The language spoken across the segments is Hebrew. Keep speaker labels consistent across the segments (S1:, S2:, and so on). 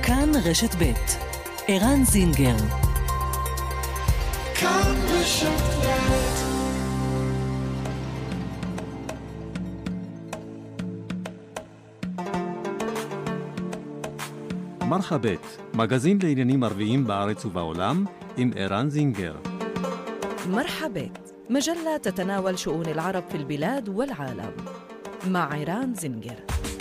S1: כאן רשת ב' ערן זינגר. כאן רשת ב'.
S2: מרחבת, מגזין לעניינים ערביים בארץ ובעולם עם ערן זינגר.
S1: مرحبت مجلة تتناول شؤون العرب في البلاد والعالم مع عران زنجر.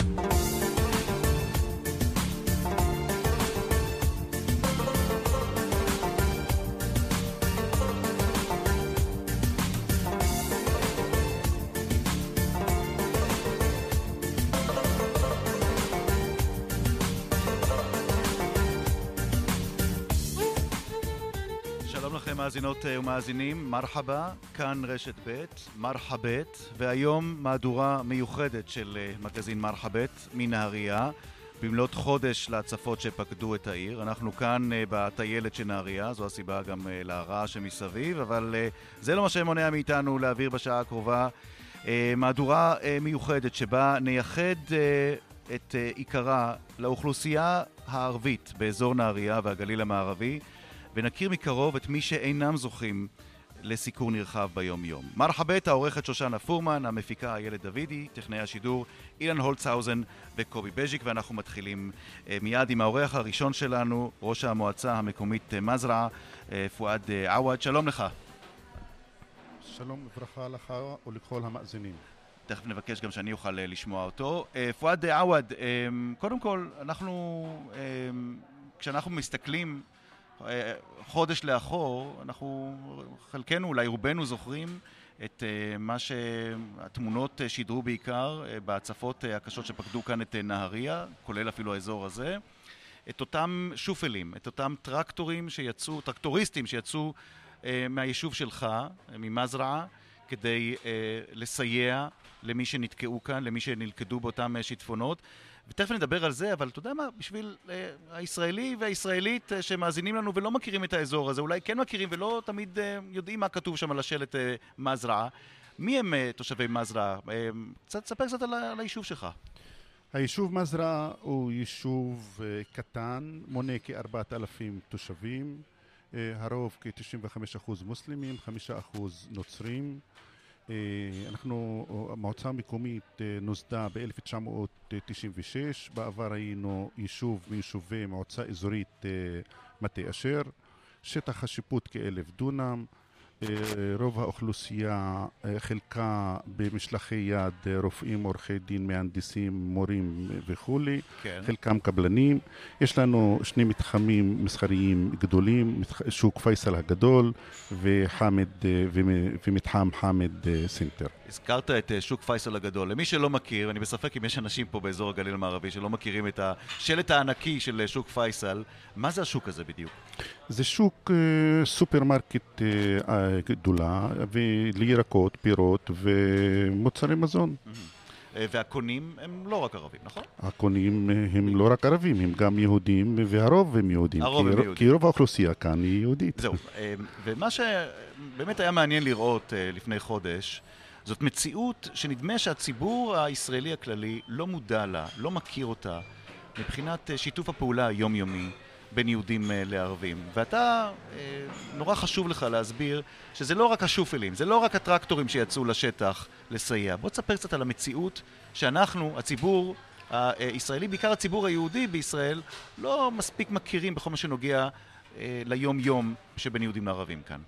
S3: מאזינות ומאזינים, מרחבה, כאן רשת ב', מרחבת, והיום מהדורה מיוחדת של מגזין מרחבת מנהריה, במלאת חודש להצפות שפקדו את העיר. אנחנו כאן בטיילת של נהריה, זו הסיבה גם להרעש שמסביב, אבל זה לא מה שמונע מאיתנו להעביר בשעה הקרובה מהדורה מיוחדת שבה נייחד את עיקרה לאוכלוסייה הערבית באזור נהריה והגליל המערבי, ונכיר מקרוב את מי שאינם זוכים לסיקור נרחב ביום יום. מרחבת, העורכת שושנה פורמן, המפיקה איילת דוידי, טכנאי השידור אילן הולצהאוזן וקובי בז'יק, ואנחנו מתחילים מיד עם האורח הראשון שלנו, ראש המועצה המקומית מזרעה, פואד עווד. שלום לך.
S4: שלום וברכה לך ולכל המאזינים.
S3: תכף נבקש גם שאני אוכל לשמוע אותו. פואד עווד, קודם כל, כשאנחנו מסתכלים חודש לאחור, אנחנו חלקנו, אולי רובנו זוכרים את מה שהתמונות שידרו בעיקר בהצפות הקשות שפקדו כאן את נהריה, כולל אפילו האזור הזה, את אותם שופלים, את אותם טרקטוריסטים שיצאו מהיישוב שלך, ממזרעה, כדי לסייע למי שנתקעו כאן, למי שנלכדו באותם שיטפונות. ותכף נדבר על זה, אבל אתה יודע מה, בשביל הישראלי והישראלית שמאזינים לנו ולא מכירים את האזור הזה, אולי כן מכירים ולא תמיד יודעים מה כתוב שם על השלט מזרעה. מי הם תושבי מזרעה? תספר קצת על היישוב שלך.
S4: היישוב מזרעה הוא יישוב קטן, מונה כ-4,000 תושבים, הרוב כ-95% מוסלמים, 5% נוצרים. המועצה המקומית נוסדה ב-1996, בעבר היינו יישוב מיישובי מועצה אזורית מטה אשר, שטח השיפוט כ-1,000 דונם, רוב האוכלוסייה חלקה במשלחי יד, רופאים, עורכי דין, מהנדסים, מורים וכו', כן. חלקם קבלנים. יש לנו שני מתחמים מסחריים גדולים, שוק פייסל הגדול ומתחם חמד סנטר.
S3: הזכרת את שוק פייסל הגדול. למי שלא מכיר, אני בספק אם יש אנשים פה באזור הגליל המערבי שלא מכירים את השלט הענקי של שוק פייסל, מה זה השוק הזה בדיוק?
S4: זה שוק סופרמרקט גדולה, ולירקות, פירות ומוצרי מזון.
S3: והקונים הם לא רק ערבים, נכון?
S4: הקונים הם לא רק ערבים, הם גם יהודים, והרוב הם יהודים. כי רוב האוכלוסייה כאן היא יהודית.
S3: זהו, ומה שבאמת היה מעניין לראות לפני חודש, זאת מציאות שנדמה שהציבור הישראלי הכללי לא מודע לה, לא מכיר אותה, מבחינת שיתוף הפעולה היומיומי בין יהודים לערבים. ואתה, נורא חשוב לך להסביר שזה לא רק השופלים, זה לא רק הטרקטורים שיצאו לשטח לסייע. בוא תספר קצת על המציאות שאנחנו, הציבור הישראלי, בעיקר הציבור היהודי בישראל, לא מספיק מכירים בכל מה שנוגע ליום-יום שבין יהודים לערבים כאן.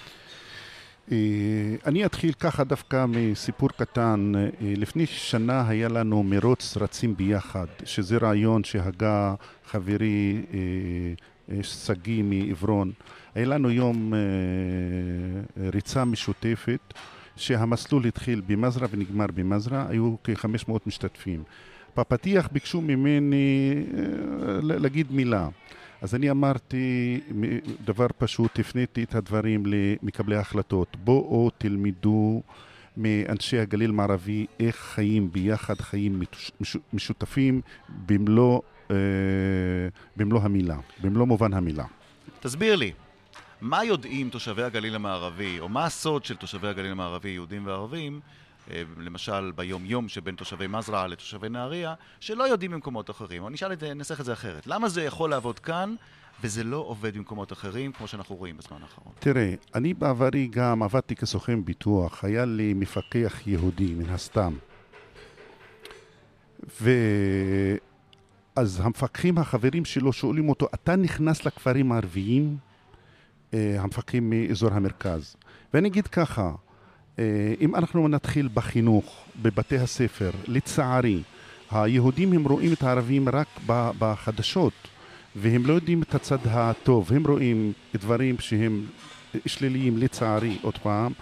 S4: אני אתחיל ככה דווקא מסיפור קטן. לפני שנה היה לנו מרוץ רצים ביחד, שזה רעיון שהגה חברי סגי מעברון. היה לנו יום ריצה משותפת שהמסלול התחיל במזרעה ונגמר במזרעה, היו כ-500 משתתפים. בפתיח ביקשו ממני להגיד מילה. אז אני אמרתי דבר פשוט, הפניתי את הדברים למקבלי ההחלטות. בואו תלמדו מאנשי הגליל המערבי איך חיים ביחד, חיים משותפים במלוא המילה, במלוא מובן המילה.
S3: תסביר לי, מה יודעים תושבי הגליל המערבי, או מה הסוד של תושבי הגליל המערבי, יהודים וערבים, למשל ביום יום שבין תושבי מזרעה לתושבי נהריה, שלא יודעים במקומות אחרים. אבל ננסח את זה אחרת. למה זה יכול לעבוד כאן, וזה לא עובד במקומות אחרים, כמו שאנחנו רואים בזמן האחרון?
S4: תראה, אני בעברי גם עבדתי כסוכן ביטוח, היה לי מפקח יהודי מן הסתם. אז המפקחים החברים שלו שואלים אותו, אתה נכנס לכפרים הערביים? המפקחים מאזור המרכז. ואני אגיד ככה, אם אנחנו נתחיל בחינוך, בבתי הספר, לצערי, היהודים הם רואים את הערבים רק בחדשות, והם לא יודעים את הצד הטוב, הם רואים דברים שהם שליליים לצערי עוד פעם,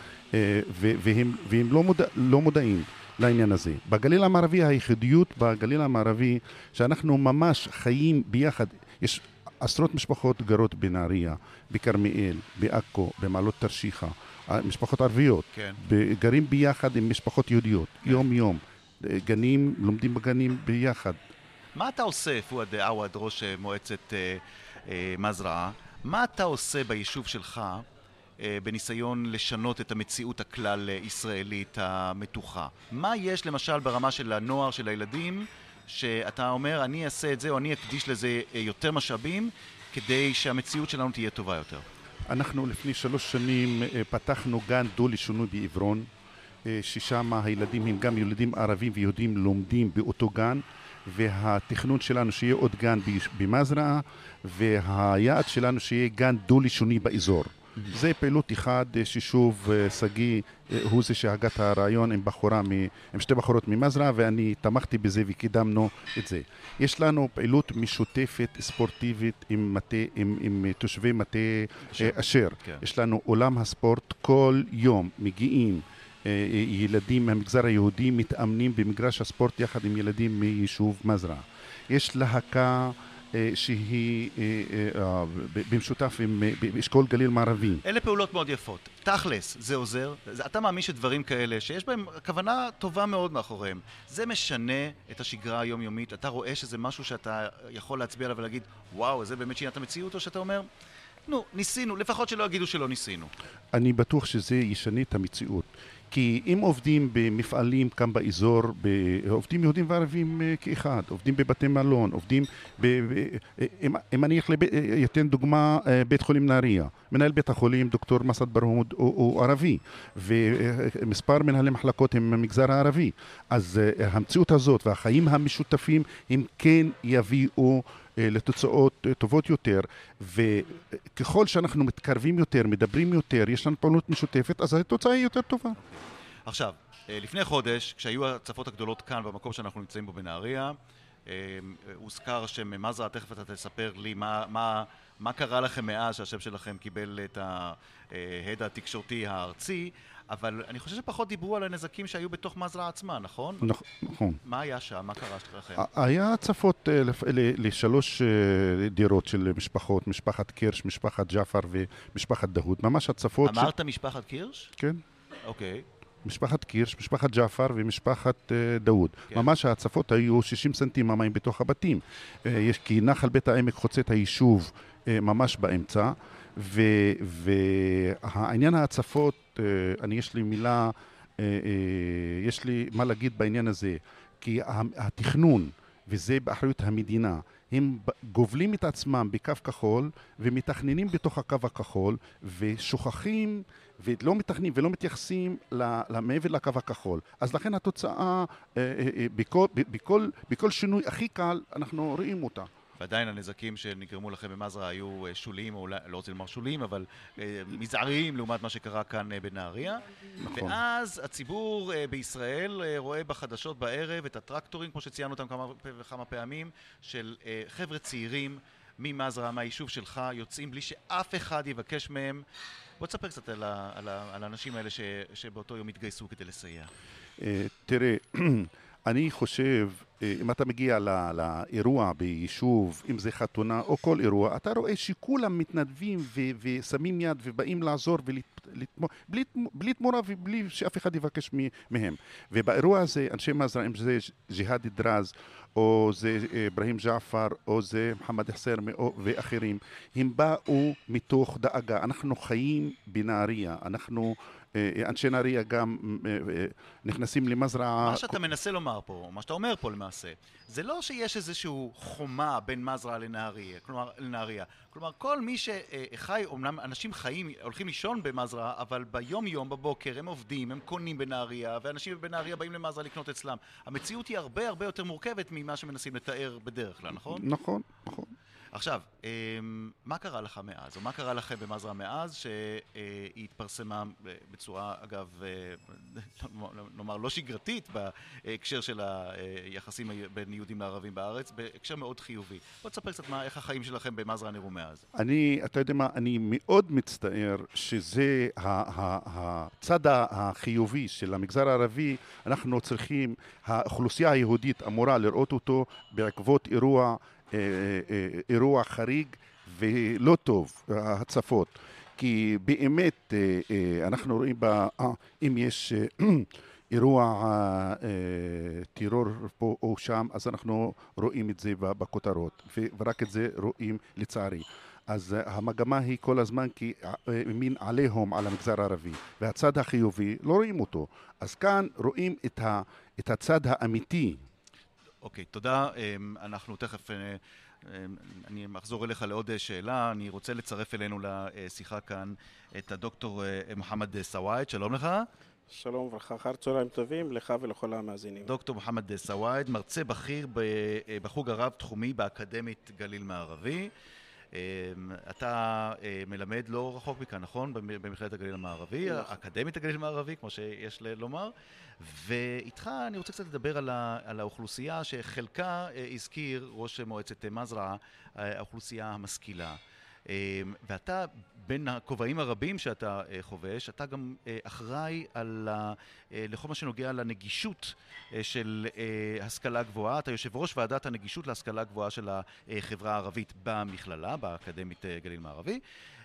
S4: והם לא מודעים לעניין הזה. בגליל המערבי, היחידיות בגליל המערבי, שאנחנו ממש חיים ביחד, יש עשרות משפחות גרות בנהריה, בכרמיאל, בעכו, במעלות תרשיחא, משפחות ערביות, כן. גרים ביחד עם משפחות יהודיות, כן. יום יום, גנים, לומדים בגנים ביחד.
S3: מה אתה עושה, פואד עווד, ראש מועצת מזרעה, מה אתה עושה ביישוב שלך בניסיון לשנות את המציאות הכלל ישראלית המתוחה? מה יש למשל ברמה של הנוער, של הילדים, שאתה אומר, אני אעשה את זה או אני אקדיש לזה יותר משאבים כדי שהמציאות שלנו תהיה טובה יותר?
S4: אנחנו לפני 3 שנים פתחנו גן דו-לשוני בעברון, ששם הילדים הם גם ילדים ערבים ויהודים לומדים באותו גן, והתכנון שלנו שיהיה עוד גן במזרעה, והיעד שלנו שיהיה גן דו-לשוני באזור. זה פעילות אחד ששוב סגי הוא זה שהגה את הרעיון עם 2 בחורות ממזרעה, ואני תמכתי בזה וקידמנו את זה. יש לנו פעילות משותפת ספורטיבית עם תושבי מטה אשר. כן. יש לנו עולם הספורט, כל יום מגיעים ילדים מהמגזר היהודי מתאמנים במגרש הספורט יחד עם ילדים מיישוב מזרעה. יש להקה שהיא במשותף עם אשכול גליל מערבי.
S3: אלה פעולות מאוד יפות. תכלס, זה עוזר. אתה מאמין שדברים כאלה, שיש בהם כוונה טובה מאוד מאחוריהם, זה משנה את השגרה היומיומית? אתה רואה שזה משהו שאתה יכול להצביע עליו ולהגיד, וואו, זה באמת שינה את המציאות, או שאתה אומר, נו, ניסינו, לפחות שלא יגידו שלא ניסינו?
S4: אני בטוח שזה ישנה את המציאות. כי אם עובדים במפעלים כאן באזור, עובדים יהודים וערבים כאחד, עובדים בבתי מלון, עובדים אם אני אתן דוגמה, בית חולים נהריה, מנהל בית החולים דוקטור מסעד ברהוד הוא ערבי, ומספר מנהלי מחלקות הם מהמגזר הערבי. אז המציאות הזאת והחיים המשותפים הם כן יביאו לתוצאות טובות יותר, וככל שאנחנו מתקרבים יותר, מדברים יותר, יש לנו פעילות משותפת, אז התוצאה היא יותר טובה.
S3: עכשיו, לפני חודש, כשהיו הצפות הגדולות כאן במקום שאנחנו נמצאים בו בנהריה, הוזכר שם מזרעה, תכף אתה תספר לי מה קרה לכם מאז שהשם שלכם קיבל את ההד התקשורתי הארצי, אבל אני חושב שפחות דיברו על הנזקים שהיו בתוך מזרעה עצמה, נכון?
S4: נכון.
S3: מה היה שם? מה קרה לכם?
S4: היה הצפות ל3 דירות של משפחות, משפחת קירש, משפחת ג'אפר ומשפחת דהוד. ממש הצפות...
S3: אמרת משפחת קירש?
S4: כן.
S3: אוקיי.
S4: משפחת קירש, משפחת ג'אפר ומשפחת דהוד. כן. ממש ההצפות היו 60 סנטים המים בתוך הבתים. כי נחל בית העמק חוצה את היישוב ממש באמצע, והעניין ההצפות, יש לי מה להגיד בעניין הזה, כי התכנון, וזה באחריות המדינה, הם גובלים את עצמם בקו כחול ומתכננים בתוך הקו הכחול ושוכחים ולא מתכננים ולא מתייחסים למעבר לקו הכחול. אז לכן התוצאה בכל שינוי הכי קל אנחנו רואים אותה.
S3: ועדיין הנזקים שנגרמו לכם במזרעה היו שוליים, או לא רוצה לומר שוליים, אבל מזעריים לעומת מה שקרה כאן בנהריה. נכון. ואז הציבור בישראל רואה בחדשות בערב את הטרקטורים, כמו שציינו אותם כמה פעמים, של חבר'ה צעירים ממזרעה, מהיישוב שלך, יוצאים בלי שאף אחד יבקש מהם. בוא תספר קצת על האנשים האלה שבאותו יום התגייסו כדי לסייע.
S4: תראה, אני חושב, אם אתה מגיע לאירוע ביישוב, אם זה חתונה או כל אירוע, אתה רואה שכולם מתנדבים ושמים יד ובאים לעזור בלי תמורה ובלי שאף אחד יבקש מהם. ובאירוע הזה, אנשי מזרעה, אם זה ג'יהאד דרז, או זה אברהים ג'עפר, או זה מוחמד חסר ואחרים, הם באו מתוך דאגה. אנחנו חיים בנהריה, אנחנו אנשי נהריה גם נכנסים למזרעה.
S3: מה שאתה מנסה לומר פה, מה שאתה אומר פה למעשה, זה לא שיש איזשהו חומה בין מזרעה לנהריה. כלומר, כל מי שחי, אומנם אנשים חיים, הולכים לישון במזרעה, אבל ביום יום בבוקר הם עובדים, הם קונים בנהריה, ואנשים בנהריה באים למזרעה לקנות אצלם. המציאות היא הרבה הרבה יותר מורכבת ממה שמנסים לתאר בדרך כלל, נכון?
S4: נכון, נכון.
S3: עכשיו, מה קרה לך מאז, או מה קרה לכם במזרעה מאז שהיא התפרסמה בצורה, אגב, נאמר לא שגרתית בהקשר של היחסים בין יהודים לערבים בארץ, בהקשר מאוד חיובי. בוא תספר קצת איך החיים שלכם במזרעה נראו מאז.
S4: אתה יודע מה, אני מאוד מצטער שזה הצד החיובי של המגזר הערבי. אנחנו צריכים, האוכלוסייה היהודית אמורה לראות אותו בעקבות אירוע חריג ולא טוב, הצפות. כי באמת אנחנו רואים אם יש אירוע טרור פה או שם, אז אנחנו רואים את זה בכותרות, ורק את זה רואים לצערי. אז המגמה היא כל הזמן מין עליהום על המגזר הערבי, והצד החיובי לא רואים אותו. אז כאן רואים את הצד האמיתי.
S3: אוקיי, תודה. אנחנו תכף, אני אחזור אליך לעוד שאלה. אני רוצה לצרף אלינו לשיחה כאן את הדוקטור מוחמד סוואעד. שלום לך.
S5: שלום וברכה, אחר צהריים טובים לך ולכל המאזינים.
S3: דוקטור מוחמד סוואעד, מרצה בכיר בחוג הרב-תחומי באקדמית גליל מערבי. אתה מלמד לא רחוק מכאן, נכון? במכללת הגליל המערבי, אקדמית הגליל המערבי, כמו שיש לומר. ואיתך אני רוצה קצת לדבר על האוכלוסייה שחלקה הזכיר ראש מועצת מזרעה, האוכלוסייה המשכילה. ואתה, בין הכובעים הרבים שאתה חובש, אתה גם אחראי לכל מה שנוגע לנגישות של השכלה גבוהה. אתה יושב ראש ועדת הנגישות להשכלה גבוהה של החברה הערבית במכללה, באקדמית גליל מערבי.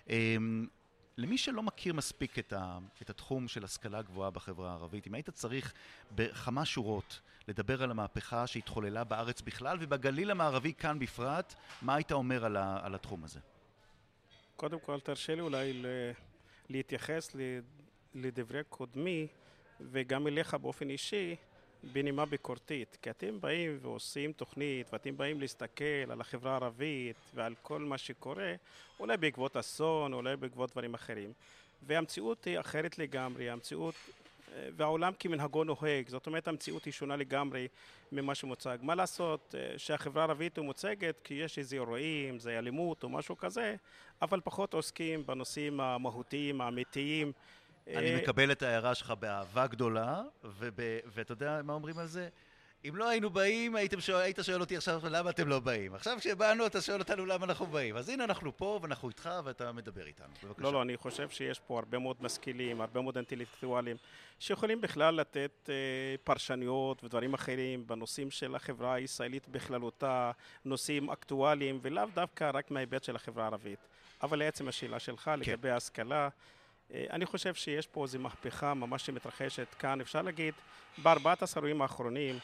S3: למי שלא מכיר מספיק את התחום של השכלה גבוהה בחברה הערבית, אם היית צריך בכמה שורות לדבר על המהפכה שהתחוללה בארץ בכלל ובגליל המערבי כאן בפרט, מה היית אומר על התחום הזה?
S5: קודם כל תרשה לי אולי להתייחס לדברי קודמי וגם אליך באופן אישי בנימה ביקורתית, כי אתם באים ועושים תוכנית ואתם באים להסתכל על החברה הערבית ועל כל מה שקורה, אולי בעקבות אסון, אולי בעקבות דברים אחרים, והמציאות היא אחרת לגמרי, המציאות והעולם כמנהגו נוהג, זאת אומרת המציאות היא שונה לגמרי ממה שמוצג. מה לעשות שהחברה הערבית היא מוצגת כי יש איזה אירועים, זה אלימות או משהו כזה, אבל פחות עוסקים בנושאים המהותיים, האמיתיים.
S3: אני מקבל את ההערה שלך באהבה גדולה, ואתה יודע מה אומרים על זה? אם לא היינו באים, היית שואל אותי עכשיו למה אתם לא באים. עכשיו כשבאנו אתה שואל אותנו למה אנחנו באים. אז הנה אנחנו פה ואנחנו איתך ואתה מדבר איתנו. בבקשה.
S5: לא, אני חושב שיש פה הרבה מאוד משכילים, הרבה מאוד אינטלקטואלים, שיכולים בכלל לתת פרשנויות ודברים אחרים בנושאים של החברה הישראלית בכללותה, נושאים אקטואליים, ולאו דווקא רק מההיבט של החברה הערבית. אבל לעצם השאלה שלך לגבי ההשכלה, אני חושב שיש פה איזו מהפכה ממש שמתרחשת כאן, אפשר להגיד, בארבעת העשורים האחרונים,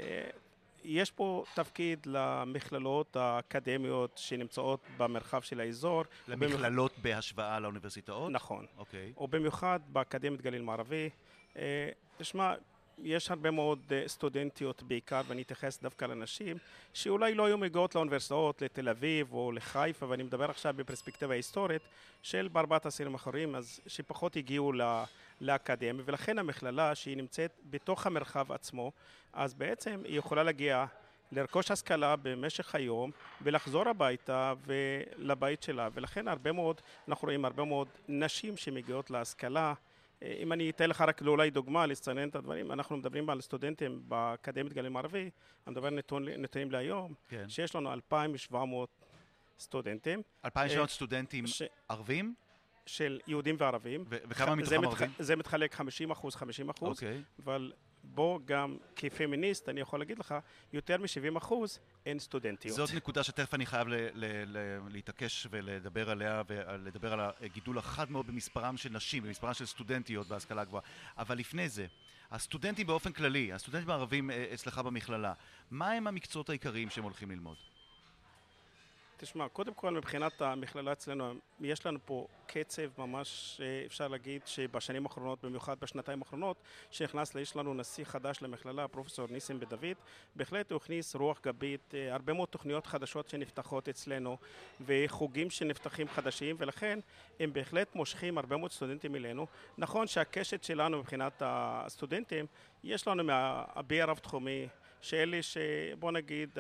S5: יש פה תפקיד למכללות האקדמיות שנמצאות במרחב של האזור.
S3: למכללות בהשוואה לאוניברסיטאות?
S5: נכון.
S3: אוקיי.
S5: או במיוחד באקדמית גליל מערבי. תשמע, יש הרבה מאוד סטודנטיות בעיקר, ואני אתייחס דווקא לנשים, שאולי לא היו מגיעות לאוניברסיטאות, לתל אביב או לחיפה, ואני מדבר עכשיו בפרספקטיבה היסטורית של בארבעת העשורים האחרונים, אז שפחות הגיעו לאקדמיה, ולכן המכללה שהיא נמצאת בתוך המרחב עצמו, אז בעצם היא יכולה להגיע לרכוש השכלה במשך היום ולחזור הביתה ולבית שלה, ולכן אנחנו רואים הרבה מאוד נשים שמגיעות להשכלה. אם אני אתן לך רק אולי דוגמה לציין את הדברים, אנחנו מדברים על סטודנטים באקדמית גליל מערבי, אני מדבר נתונים להיום, כן. שיש לנו 2,700 סטודנטים.
S3: 2,700 סטודנטים ערבים?
S5: של יהודים וערבים.
S3: וכמה מתוכם ערבים?
S5: זה מתחלק 50%, 50%,
S3: אוקיי.
S5: אבל בו גם כפמיניסט אני יכול להגיד לך, יותר מ-70% אין סטודנטיות.
S3: זאת נקודה שתכף אני חייב להתעקש ולדבר עליה, ולדבר על הגידול החד מאוד במספרם של נשים, במספרם של סטודנטיות בהשכלה גבוהה. אבל לפני זה, הסטודנטים באופן כללי, הסטודנטים הערבים אצלך במכללה, מה הם המקצועות העיקריים שהם הולכים ללמוד?
S5: תשמע, קודם כל מבחינת המכללה אצלנו, יש לנו פה קצב ממש, אפשר להגיד שבשנים האחרונות, במיוחד בשנתיים האחרונות, שנכנס יש לנו נשיא חדש למכללה, פרופסור ניסים בדוד, בהחלט הוא הכניס רוח גבית, הרבה מאוד תוכניות חדשות שנפתחות אצלנו, וחוגים שנפתחים חדשים, ולכן הם בהחלט מושכים הרבה מאוד סטודנטים אלינו. נכון שהקשת שלנו מבחינת הסטודנטים, יש לנו מהבי הרב-תחומי, שאלה שבוא נגיד,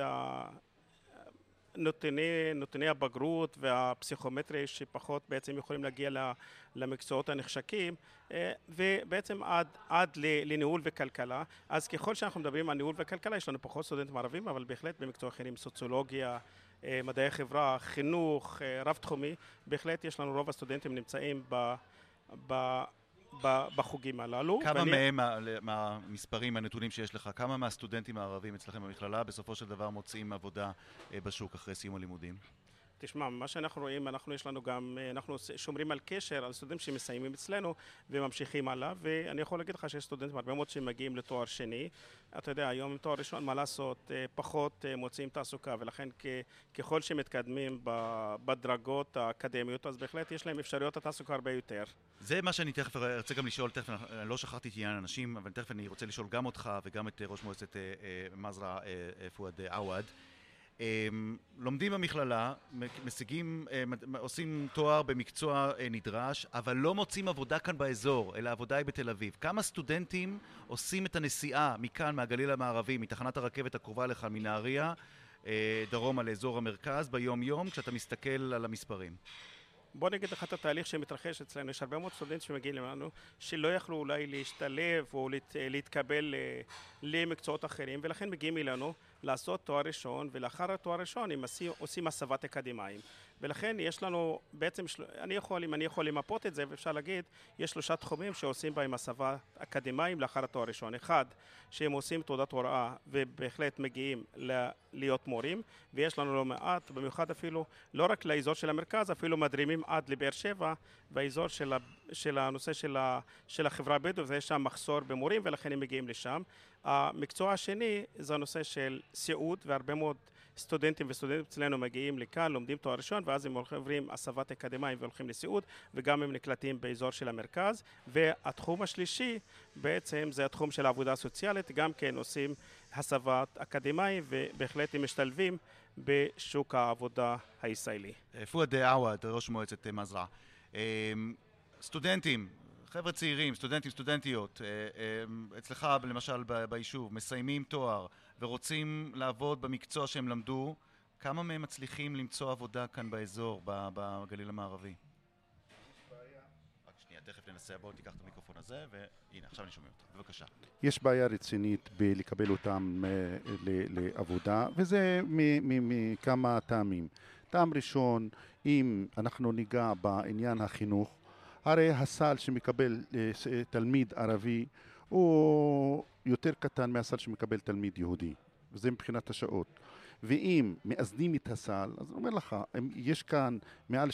S5: נותני הבגרות והפסיכומטרי שפחות בעצם יכולים להגיע למקצועות הנחשקים, ובעצם עד לניהול וכלכלה. אז ככל שאנחנו מדברים על ניהול וכלכלה, יש לנו פחות סטודנטים ערבים, אבל בהחלט במקצועות אחרים, סוציולוגיה, מדעי חברה, חינוך, רב-תחומי, בהחלט יש לנו רוב הסטודנטים נמצאים בחוגים הללו.
S3: כמה מהם מהמספרים, הנתונים שיש לך, כמה מהסטודנטים הערבים אצלכם במכללה בסופו של דבר מוצאים עבודה בשוק אחרי סיום הלימודים?
S5: תשמע, מה שאנחנו רואים, אנחנו שומרים על קשר על סטודנטים שמסיימים אצלנו וממשיכים הלאה, ואני יכול להגיד לך שיש סטודנטים הרבה מאוד שמגיעים לתואר שני. אתה יודע, היום עם תואר ראשון, מה לעשות, פחות מוצאים תעסוקה, ולכן ככל שמתקדמים בדרגות האקדמיות, אז בהחלט יש להם אפשרויות התעסוקה הרבה יותר.
S3: זה מה שאני תכף ארצה גם לשאול, תכף אני לא שכחתי את עניין האנשים, אבל תכף אני רוצה לשאול גם אותך וגם את ראש מועצת מזרע פואד עווד. לומדים במכללה, עושים תואר במקצוע נדרש, אבל לא מוצאים עבודה כאן באזור, אלא העבודה היא בתל אביב. כמה סטודנטים עושים את הנסיעה מכאן, מהגליל המערבי, מתחנת הרכבת הקרובה לך מנהריה, דרומה לאזור המרכז, ביום יום, כשאתה מסתכל על המספרים?
S5: בוא נגיד לך את התהליך שמתרחש אצלנו. יש הרבה מאוד סטודנטים שמגיעים לנו שלא יכלו אולי להשתלב או להתקבל למקצועות אחרים, ולכן מגיעים אלינו לעשות תואר ראשון, ולאחר התואר הראשון הם עושים הסבת אקדמיים. ולכן יש לנו בעצם, אם אני יכול למפות את זה, ואפשר להגיד, יש 3 תחומים שעושים בהם הסבת אקדמיים לאחר התואר הראשון. אחד, שהם עושים תעודת הוראה ובהחלט מגיעים להיות מורים, ויש לנו לא מעט, במיוחד אפילו, לא רק לאזור של המרכז, אפילו מדרימים עד לבאר שבע, באזור של הנושא של החברה הבדואית, ויש שם מחסור במורים, ולכן הם מגיעים לשם. המקצוע השני זה הנושא של סיעוד, והרבה מאוד סטודנטים וסטודנטים אצלנו מגיעים לכאן, לומדים תואר ראשון, ואז הם עוברים הסבת אקדמיים והולכים לסיעוד, וגם הם נקלטים באזור של המרכז. והתחום השלישי בעצם זה התחום של העבודה הסוציאלית, גם כן עושים הסבת אקדמיים, ובהחלט הם משתלבים בשוק העבודה הישראלי.
S3: פואד עווד, ראש מועצת מזרע. סטודנטים, חבר'ה צעירים, סטודנטים, סטודנטיות, אצלך למשל ביישוב, מסיימים תואר ורוצים לעבוד במקצוע שהם למדו, כמה מהם מצליחים למצוא עבודה כאן באזור, בגליל המערבי? רק שנייה, תכף ננסה, בואו תיקח את המיקרופון הזה, והנה, עכשיו אני שומע אותו, בבקשה.
S4: יש בעיה רצינית בלקבל אותם לעבודה, וזה מכמה טעמים. טעם ראשון, אם אנחנו ניגע בעניין החינוך, הרי הסל שמקבל תלמיד ערבי הוא יותר קטן מהסל שמקבל תלמיד יהודי, וזה מבחינת השעות. ואם מאזנים את הסל, אז אני אומר לך, יש כאן מעל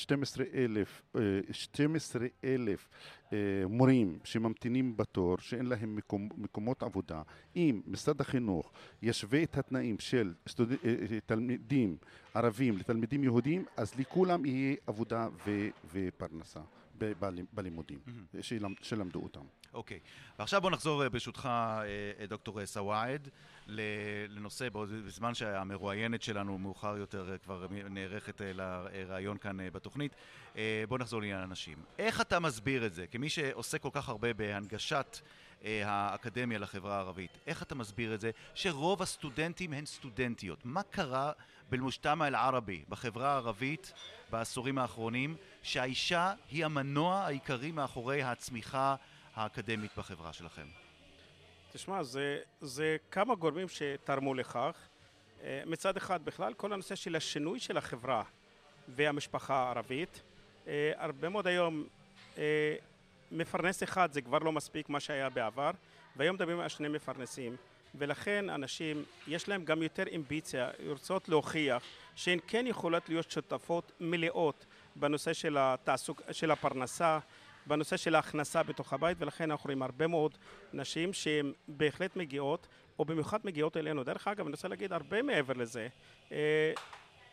S4: 12,000 מורים שממתינים בתור, שאין להם מקומות עבודה. אם משרד החינוך ישווה את התנאים של תלמידים ערבים לתלמידים יהודים, אז לכולם יהיה עבודה ופרנסה בלימודים שלמדו אותם.
S3: אוקיי, ועכשיו בוא נחזור ברשותך, דוקטור סוואעד, לנושא, בזמן שהמרואיינת שלנו מאוחר יותר כבר נערכת לרעיון כאן בתוכנית, בוא נחזור לעניין אנשים. איך אתה מסביר את זה, כמי שעושה כל כך הרבה בהנגשת האקדמיה לחברה הערבית, איך אתה מסביר את זה שרוב הסטודנטים הן סטודנטיות? מה קרה בלמושתמע אל-ערבי, בחברה הערבית, בעשורים האחרונים, שהאישה היא המנוע העיקרי מאחורי הצמיחה האקדמית בחברה שלכם?
S5: תשמע, זה כמה גורמים שתרמו לכך. מצד אחד בכלל, כל הנושא של השינוי של החברה והמשפחה הערבית. הרבה מאוד היום מפרנס אחד זה כבר לא מספיק מה שהיה בעבר, והיום מדברים על 2 מפרנסים, ולכן אנשים יש להם גם יותר אמביציה, רוצות להוכיח שהן כן יכולות להיות שותפות מלאות בנושא של הפרנסה, בנושא של ההכנסה בתוך הבית, ולכן אנחנו רואים הרבה מאוד נשים שהן בהחלט מגיעות, או במיוחד מגיעות אלינו. דרך אגב, אני רוצה להגיד הרבה מעבר לזה.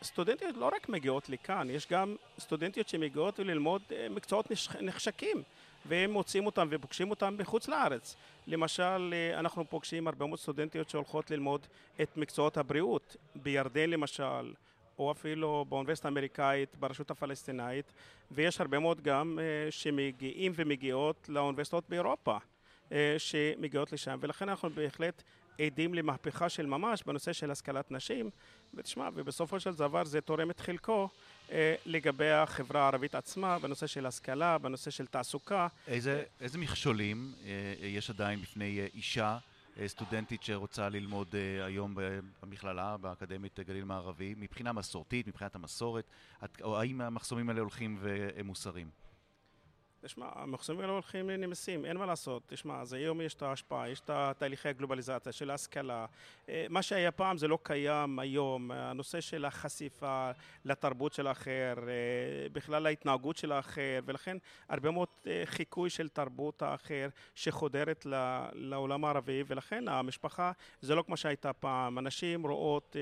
S5: סטודנטיות לא רק מגיעות לכאן, יש גם סטודנטיות שמגיעות ללמוד מקצועות נחשקים, והם מוצאים אותם ופוגשים אותם בחוץ לארץ. למשל, אנחנו פוגשים הרבה מאוד סטודנטיות שהולכות ללמוד את מקצועות הבריאות, בירדן למשל, או אפילו באוניברסיטה האמריקאית, ברשות הפלסטינאית, ויש הרבה מאוד גם שמגיעים ומגיעות לאוניברסיטאות באירופה, שמגיעות לשם, ולכן אנחנו בהחלט עדים למהפכה של ממש בנושא של השכלת נשים, ותשמע, ובסופו של דבר זה תורם את חלקו לגבי החברה הערבית עצמה, בנושא של השכלה, בנושא של תעסוקה.
S3: איזה מכשולים יש עדיין בפני אישה סטודנטית שרוצה ללמוד היום במכללה, באקדמית גליל מערבי, מבחינה מסורתית, מבחינת המסורת, או האם המחסומים האלה הולכים ומוסרים?
S5: תשמע, המחסומים האלה הולכים נמסים, אין מה לעשות. תשמע, אז היום יש את ההשפעה, יש את תהליכי הגלובליזציה של ההשכלה. מה שהיה פעם זה לא קיים היום. הנושא של החשיפה לתרבות של האחר, בכלל ההתנהגות של האחר, ולכן הרבה מאוד חיקוי של תרבות האחר שחודרת לעולם הערבי, ולכן המשפחה זה לא כמו שהייתה פעם. אנשים רואות,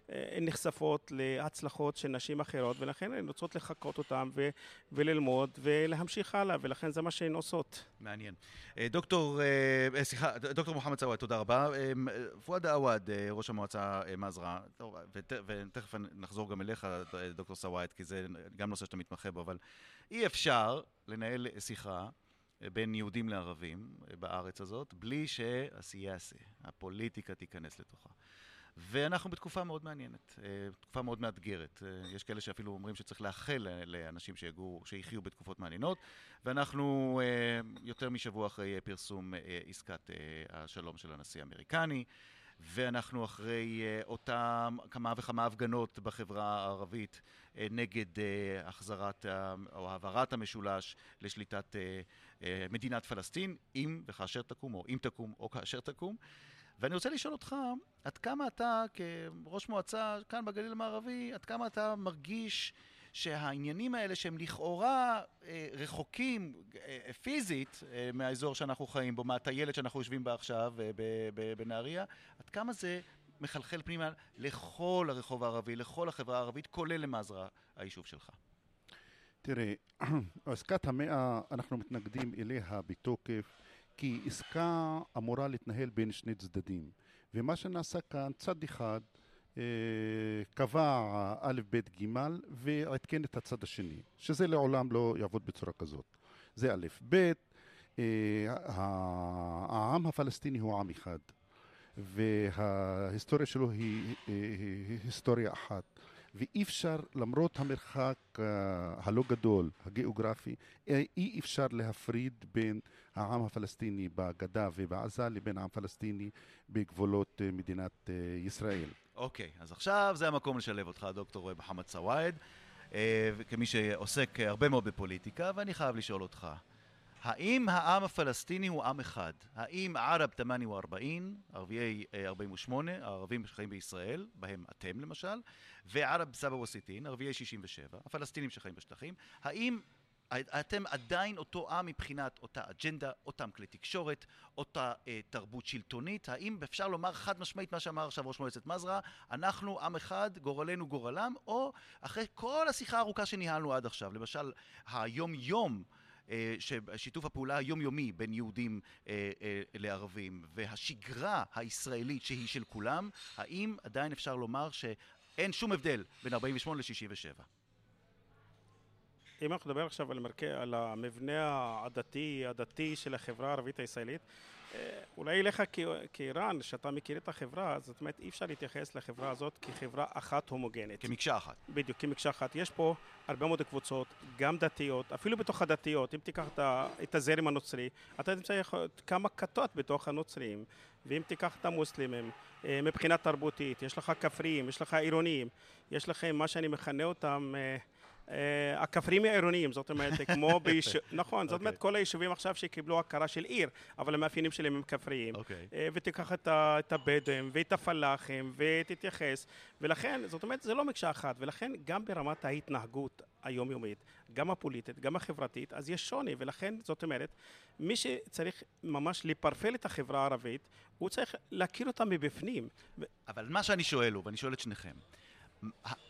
S5: נחשפות להצלחות של נשים אחרות, ולכן הן רוצות לחקות אותם וללמוד ולהמשיך הלאה. ולכן זה מה שהן עושות.
S3: מעניין. דוקטור מוחמד סוואד, תודה רבה. פואד עוואד, ראש המועצה מזרע, ותכף נחזור גם אליך, דוקטור סוואד, כי זה גם נושא שאתה מתמחה בו, אבל אי אפשר לנהל שיחה בין יהודים לערבים בארץ הזאת, בלי שהסיאסה, הפוליטיקה תיכנס לתוכה. ואנחנו בתקופה מאוד מעניינת, תקופה מאוד מאתגרת. יש כאלה שאפילו אומרים שצריך לאחל לאנשים שיחיו בתקופות מעניינות, ואנחנו יותר משבוע אחרי פרסום עסקת השלום של הנשיא האמריקני, ואנחנו אחרי אותם כמה וכמה הפגנות בחברה הערבית נגד החזרת או העברת המשולש לשליטת מדינת פלסטין, אם וכאשר תקום, או אם תקום או כאשר תקום. ואני רוצה לשאול אותך, עד כמה אתה כראש מועצה כאן בגליל המערבי, עד כמה אתה מרגיש שהעניינים האלה שהם לכאורה רחוקים פיזית מהאזור שאנחנו חיים בו, מהטיילת שאנחנו יושבים בה עכשיו בנהריה, עד כמה זה מחלחל פנימה לכל הרחוב הערבי, לכל החברה הערבית, כולל למזרע היישוב שלך?
S4: תראה, עסקת המאה, אנחנו מתנגדים אליה בתוקף, כי עסקה אמורה להתנהל בין שני צדדים. ומה שנעשה כאן, צד אחד קבע א' ב' ג' ועדכן את הצד השני, שזה לעולם לא יעבוד בצורה כזאת. זה א' ב', העם הפלסטיני הוא עם אחד, וההיסטוריה שלו היא היסטוריה אחת. ואי אפשר, למרות המרחק הלא גדול, הגיאוגרפי, אי אפשר להפריד בין העם הפלסטיני בגדה ובעזה לבין העם הפלסטיני בגבולות מדינת ישראל.
S3: אוקיי, אז עכשיו זה המקום לשלב אותך, דוקטור מוחמד סוואד, כמי שעוסק הרבה מאוד בפוליטיקה, ואני חייב לשאול אותך, האם העם הפלסטיני הוא עם אחד? האם ערב 48, ערביי 48, הערבים שחיים בישראל, בהם אתם למשל, וערב סבא וסיטין, ערביי 67, הפלסטינים שחיים בשטחים, האם אתם עדיין אותו עם מבחינת אותה אג'נדה, אותם כלי תקשורת, אותה תרבות שלטונית? האם אפשר לומר חד משמעית מה שאמר עכשיו ראש מועצת מזרע, אנחנו עם אחד, גורלנו גורלם, או אחרי כל השיחה הארוכה שניהלנו עד עכשיו, למשל היום-יום, ששיתוף הפעולה היומיומי בין יהודים לערבים והשגרה הישראלית שהיא של כולם, האם עדיין אפשר לומר שאין שום הבדל בין 48 ל-67?
S5: אם אנחנו נדבר עכשיו על המבנה הדתי של החברה הערבית הישראלית, אולי לך כאיראן, שאתה מכיר את החברה, זאת אומרת, אי אפשר להתייחס לחברה הזאת כחברה אחת הומוגנית.
S3: כמקשה אחת.
S5: בדיוק, כמקשה אחת. יש פה הרבה מאוד קבוצות, גם דתיות, אפילו בתוך הדתיות, אם תיקח את הזרם הנוצרי, אתה תמצא כמה כתות בתוך הנוצרים, ואם תיקח את המוסלמים, מבחינה תרבותית, יש לך כפריים, יש לך עירוניים, יש לכם מה שאני מכנה אותם, הכפרים העירוניים, זאת אומרת, כמו נכון, זאת אומרת, כל היישובים עכשיו שקיבלו הכרה של עיר, אבל המאפיינים שלהם הם כפריים. ותיקח את הבדואים ואת הפלאחים ותתייחס, ולכן, זאת אומרת, זה לא מקשה אחת, ולכן גם ברמת ההתנהגות היומיומית, גם הפוליטית, גם החברתית, אז יש שוני, ולכן, זאת אומרת, מי שצריך ממש לפרפל את החברה הערבית, הוא צריך להכיר אותה מבפנים.
S3: אבל מה שאני שואל, ואני שואל את שניכם,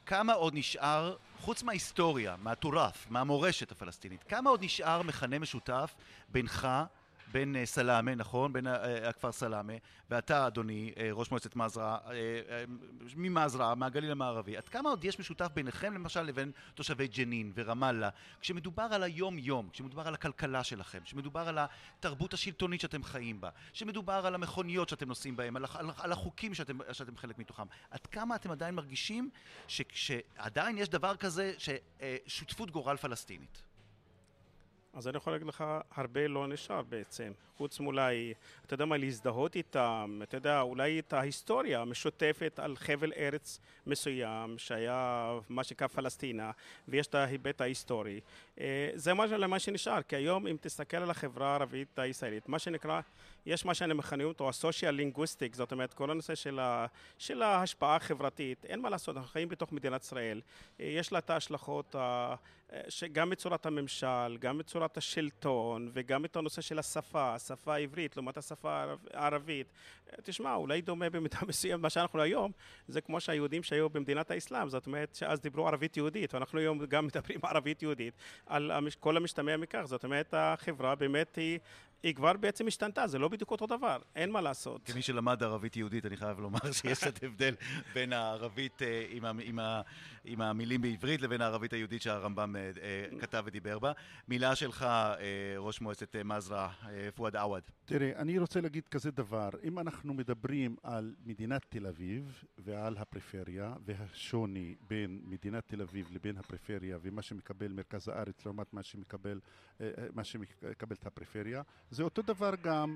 S3: כמה עוד נשאר, חוץ מההיסטוריה, מהתורף, מהמורשת הפלסטינית, כמה עוד נשאר מכנה משותף בינך, בין סלאמה, נכון? בין הכפר סלאמה, ואתה, אדוני, ראש מועצת מזרעה, ממזרעה, מהגליל המערבי, עד כמה עוד יש משותף ביניכם, למשל, לבין תושבי ג'נין ורמאללה, כשמדובר על היום-יום, כשמדובר על הכלכלה שלכם, כשמדובר על התרבות השלטונית שאתם חיים בה, כשמדובר על המכוניות שאתם נוסעים בהם, על החוקים שאתם חלק מתוכם, עד כמה אתם עדיין מרגישים שעדיין יש דבר כזה ששותפות גורל פלסטינית?
S5: אז אני יכול להגיד לך, הרבה לא נשאר בעצם. חוץ מאולי, אתה יודע מה, להזדהות איתם, אתה יודע, אולי את ההיסטוריה המשותפת על חבל ארץ מסוים, שהיה מה שנקרא פלסטינה, ויש את ההיבט ההיסטורי. זה מה שנשאר, כי היום אם תסתכל על החברה הערבית הישראלית, מה שנקרא, יש מה שאני מכנה אותו, הסושיאל לינגוויסטיק, זאת אומרת, כל הנושא של ההשפעה החברתית, אין מה לעשות, אנחנו חיים בתוך מדינת ישראל, יש לה את ההשלכות, גם בצורת הממשל, גם בצורת השלטון, וגם את הנושא של השפה העברית, לעומת השפה הערבית. תשמע, אולי דומה במידה מסוים, מה שאנחנו היום, זה כמו שהיהודים שהיו במדינת האסלאם, זאת אומרת, שאז דיברו ערבית יהודית, ואנחנו היום גם מדברים ערבית יהודית, על כל המשתמע מכך, זאת אומרת, החברה באמת היא כבר בעצם השתנתה, זה לא בדיוק אותו דבר, אין מה לעשות.
S3: כמי שלמד ערבית יהודית, אני חייב לומר שיש קצת הבדל בין הערבית עם המילים בעברית לבין הערבית היהודית שהרמב"ם כתב ודיבר בה. מילה שלך, ראש מועצת מזרעה, פואד עווד.
S4: תראה, אני רוצה להגיד כזה דבר, אם אנחנו מדברים על מדינת תל אביב ועל הפריפריה והשוני בין מדינת תל אביב לבין הפריפריה ומה שמקבל מרכז הארץ לעומת מה שמקבלת הפריפריה, זה אותו דבר גם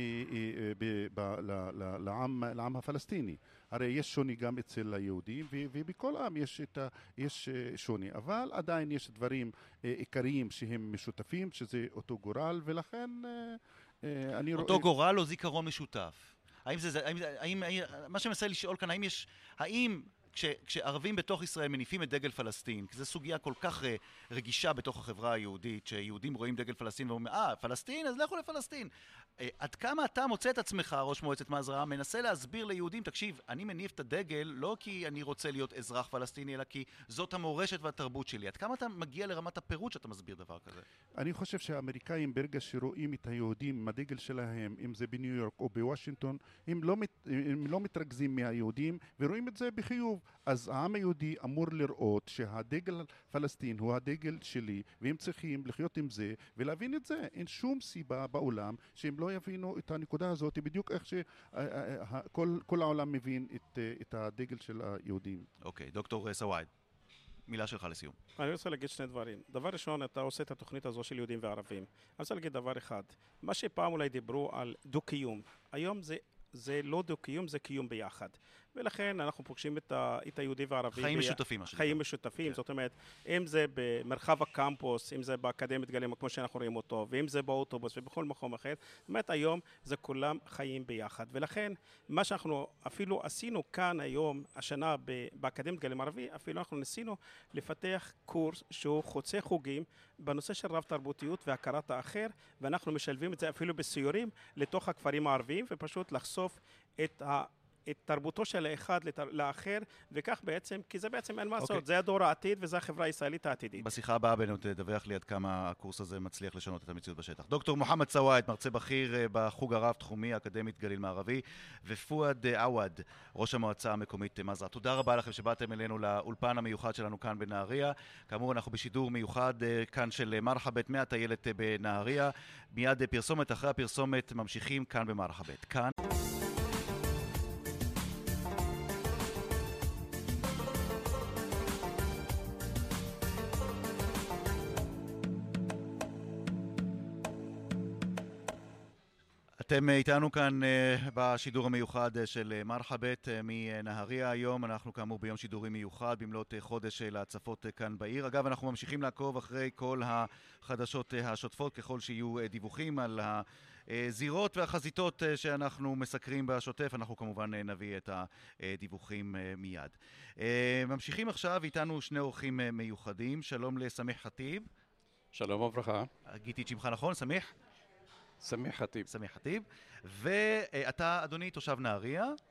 S4: לעם הפלסטיני. הרי יש שוני גם אצל היהודים, ובכל עם יש שוני, אבל עדיין יש דברים עיקריים שהם משותפים, שזה אותו גורל, ולכן אני רואה...
S3: אותו גורל או זיכרון משותף? מה שמנסה לשאול כאן, האם כשערבים בתוך ישראל מניפים את דגל פלסטין, כי זו סוגיה כל כך רגישה בתוך החברה היהודית, שיהודים רואים דגל פלסטין ואומרים, פלסטין, אז לכו לפלסטין. עד כמה אתה מוצא את עצמך, ראש מועצת מזרעה, מנסה להסביר ליהודים, תקשיב, אני מניף את הדגל לא כי אני רוצה להיות אזרח פלסטיני, אלא כי זאת המורשת והתרבות שלי. עד כמה אתה מגיע לרמת הפירוט שאתה מסביר דבר כזה?
S4: אני חושב שהאמריקאים ברגע שרואים את היהודים עם הדגל שלהם, אם זה בניו יורק או בוושינגטון, הם לא מתרכזים מהיהודים ורואים את זה בחיוב. אז העם היהודי אמור לראות שהדגל פלסטין הוא הדגל שלי, והם צריכים לחיות עם זה ולהבין את זה. אין שום סיבה בעולם שהם לא יבינו את הנקודה הזאת, בדיוק איך שכל העולם מבין את הדגל של היהודים.
S3: אוקיי, דוקטור סוואד, מילה שלך לסיום.
S5: אני רוצה להגיד שני דברים. דבר ראשון, אתה עושה את התוכנית הזו של יהודים וערבים. אני רוצה להגיד דבר אחד. מה שפעם אולי דיברו על דו-קיום, היום זה לא דו-קיום, זה קיום ביחד. ולכן אנחנו פוגשים את היהודי והערבי.
S3: חיים משותפים.
S5: חיים משותפים, זאת אומרת, אם זה במרחב הקמפוס, אם זה באקדמית גלים, כמו שאנחנו רואים אותו, ואם זה באוטובוס ובכל מקום אחר, זאת אומרת, היום זה כולם חיים ביחד. ולכן, מה שאנחנו אפילו עשינו כאן היום, השנה באקדמית גלים ערבי, אפילו אנחנו ניסינו לפתח קורס שהוא חוצה חוגים בנושא של רב תרבותיות והכרת האחר, ואנחנו משלבים את זה אפילו בסיורים לתוך הכפרים הערביים, ופשוט לחשוף את תרבותו של האחד לאחר, וכך בעצם, כי זה בעצם אין מה לעשות, זה הדור העתיד וזה החברה הישראלית העתידית.
S3: בשיחה הבאה בינינו תדווח לי עד כמה הקורס הזה מצליח לשנות את המציאות בשטח. דוקטור מוחמד סוואד, מרצה בכיר בחוג הרב-תחומי האקדמית גליל מערבי, ופואד עווד, ראש המועצה המקומית מזרעה. תודה רבה לכם שבאתם אלינו לאולפן המיוחד שלנו כאן בנהריה. כאמור, אנחנו בשידור מיוחד כאן של מרחבת מהטיילת בנהריה. מיד פרסומת, אחרי הפרסומת ממשיכים כאן במרחבת. כאן אתם איתנו כאן בשידור המיוחד של מרחבת מנהריה היום. אנחנו כאמור ביום שידורי מיוחד במלאת חודש להצפות כאן בעיר. אגב, אנחנו ממשיכים לעקוב אחרי כל החדשות השוטפות ככל שיהיו דיווחים על הזירות והחזיתות שאנחנו מסקרים בשוטף. אנחנו כמובן נביא את הדיווחים מיד. ממשיכים עכשיו, איתנו שני אורחים מיוחדים. שלום לסמיח חטיב.
S6: שלום וברכה.
S3: הגיתי את שמך נכון, סמיח?
S6: סמיח חטיב.
S3: סמיח חטיב. ואתה, אדוני, תושב נהריה?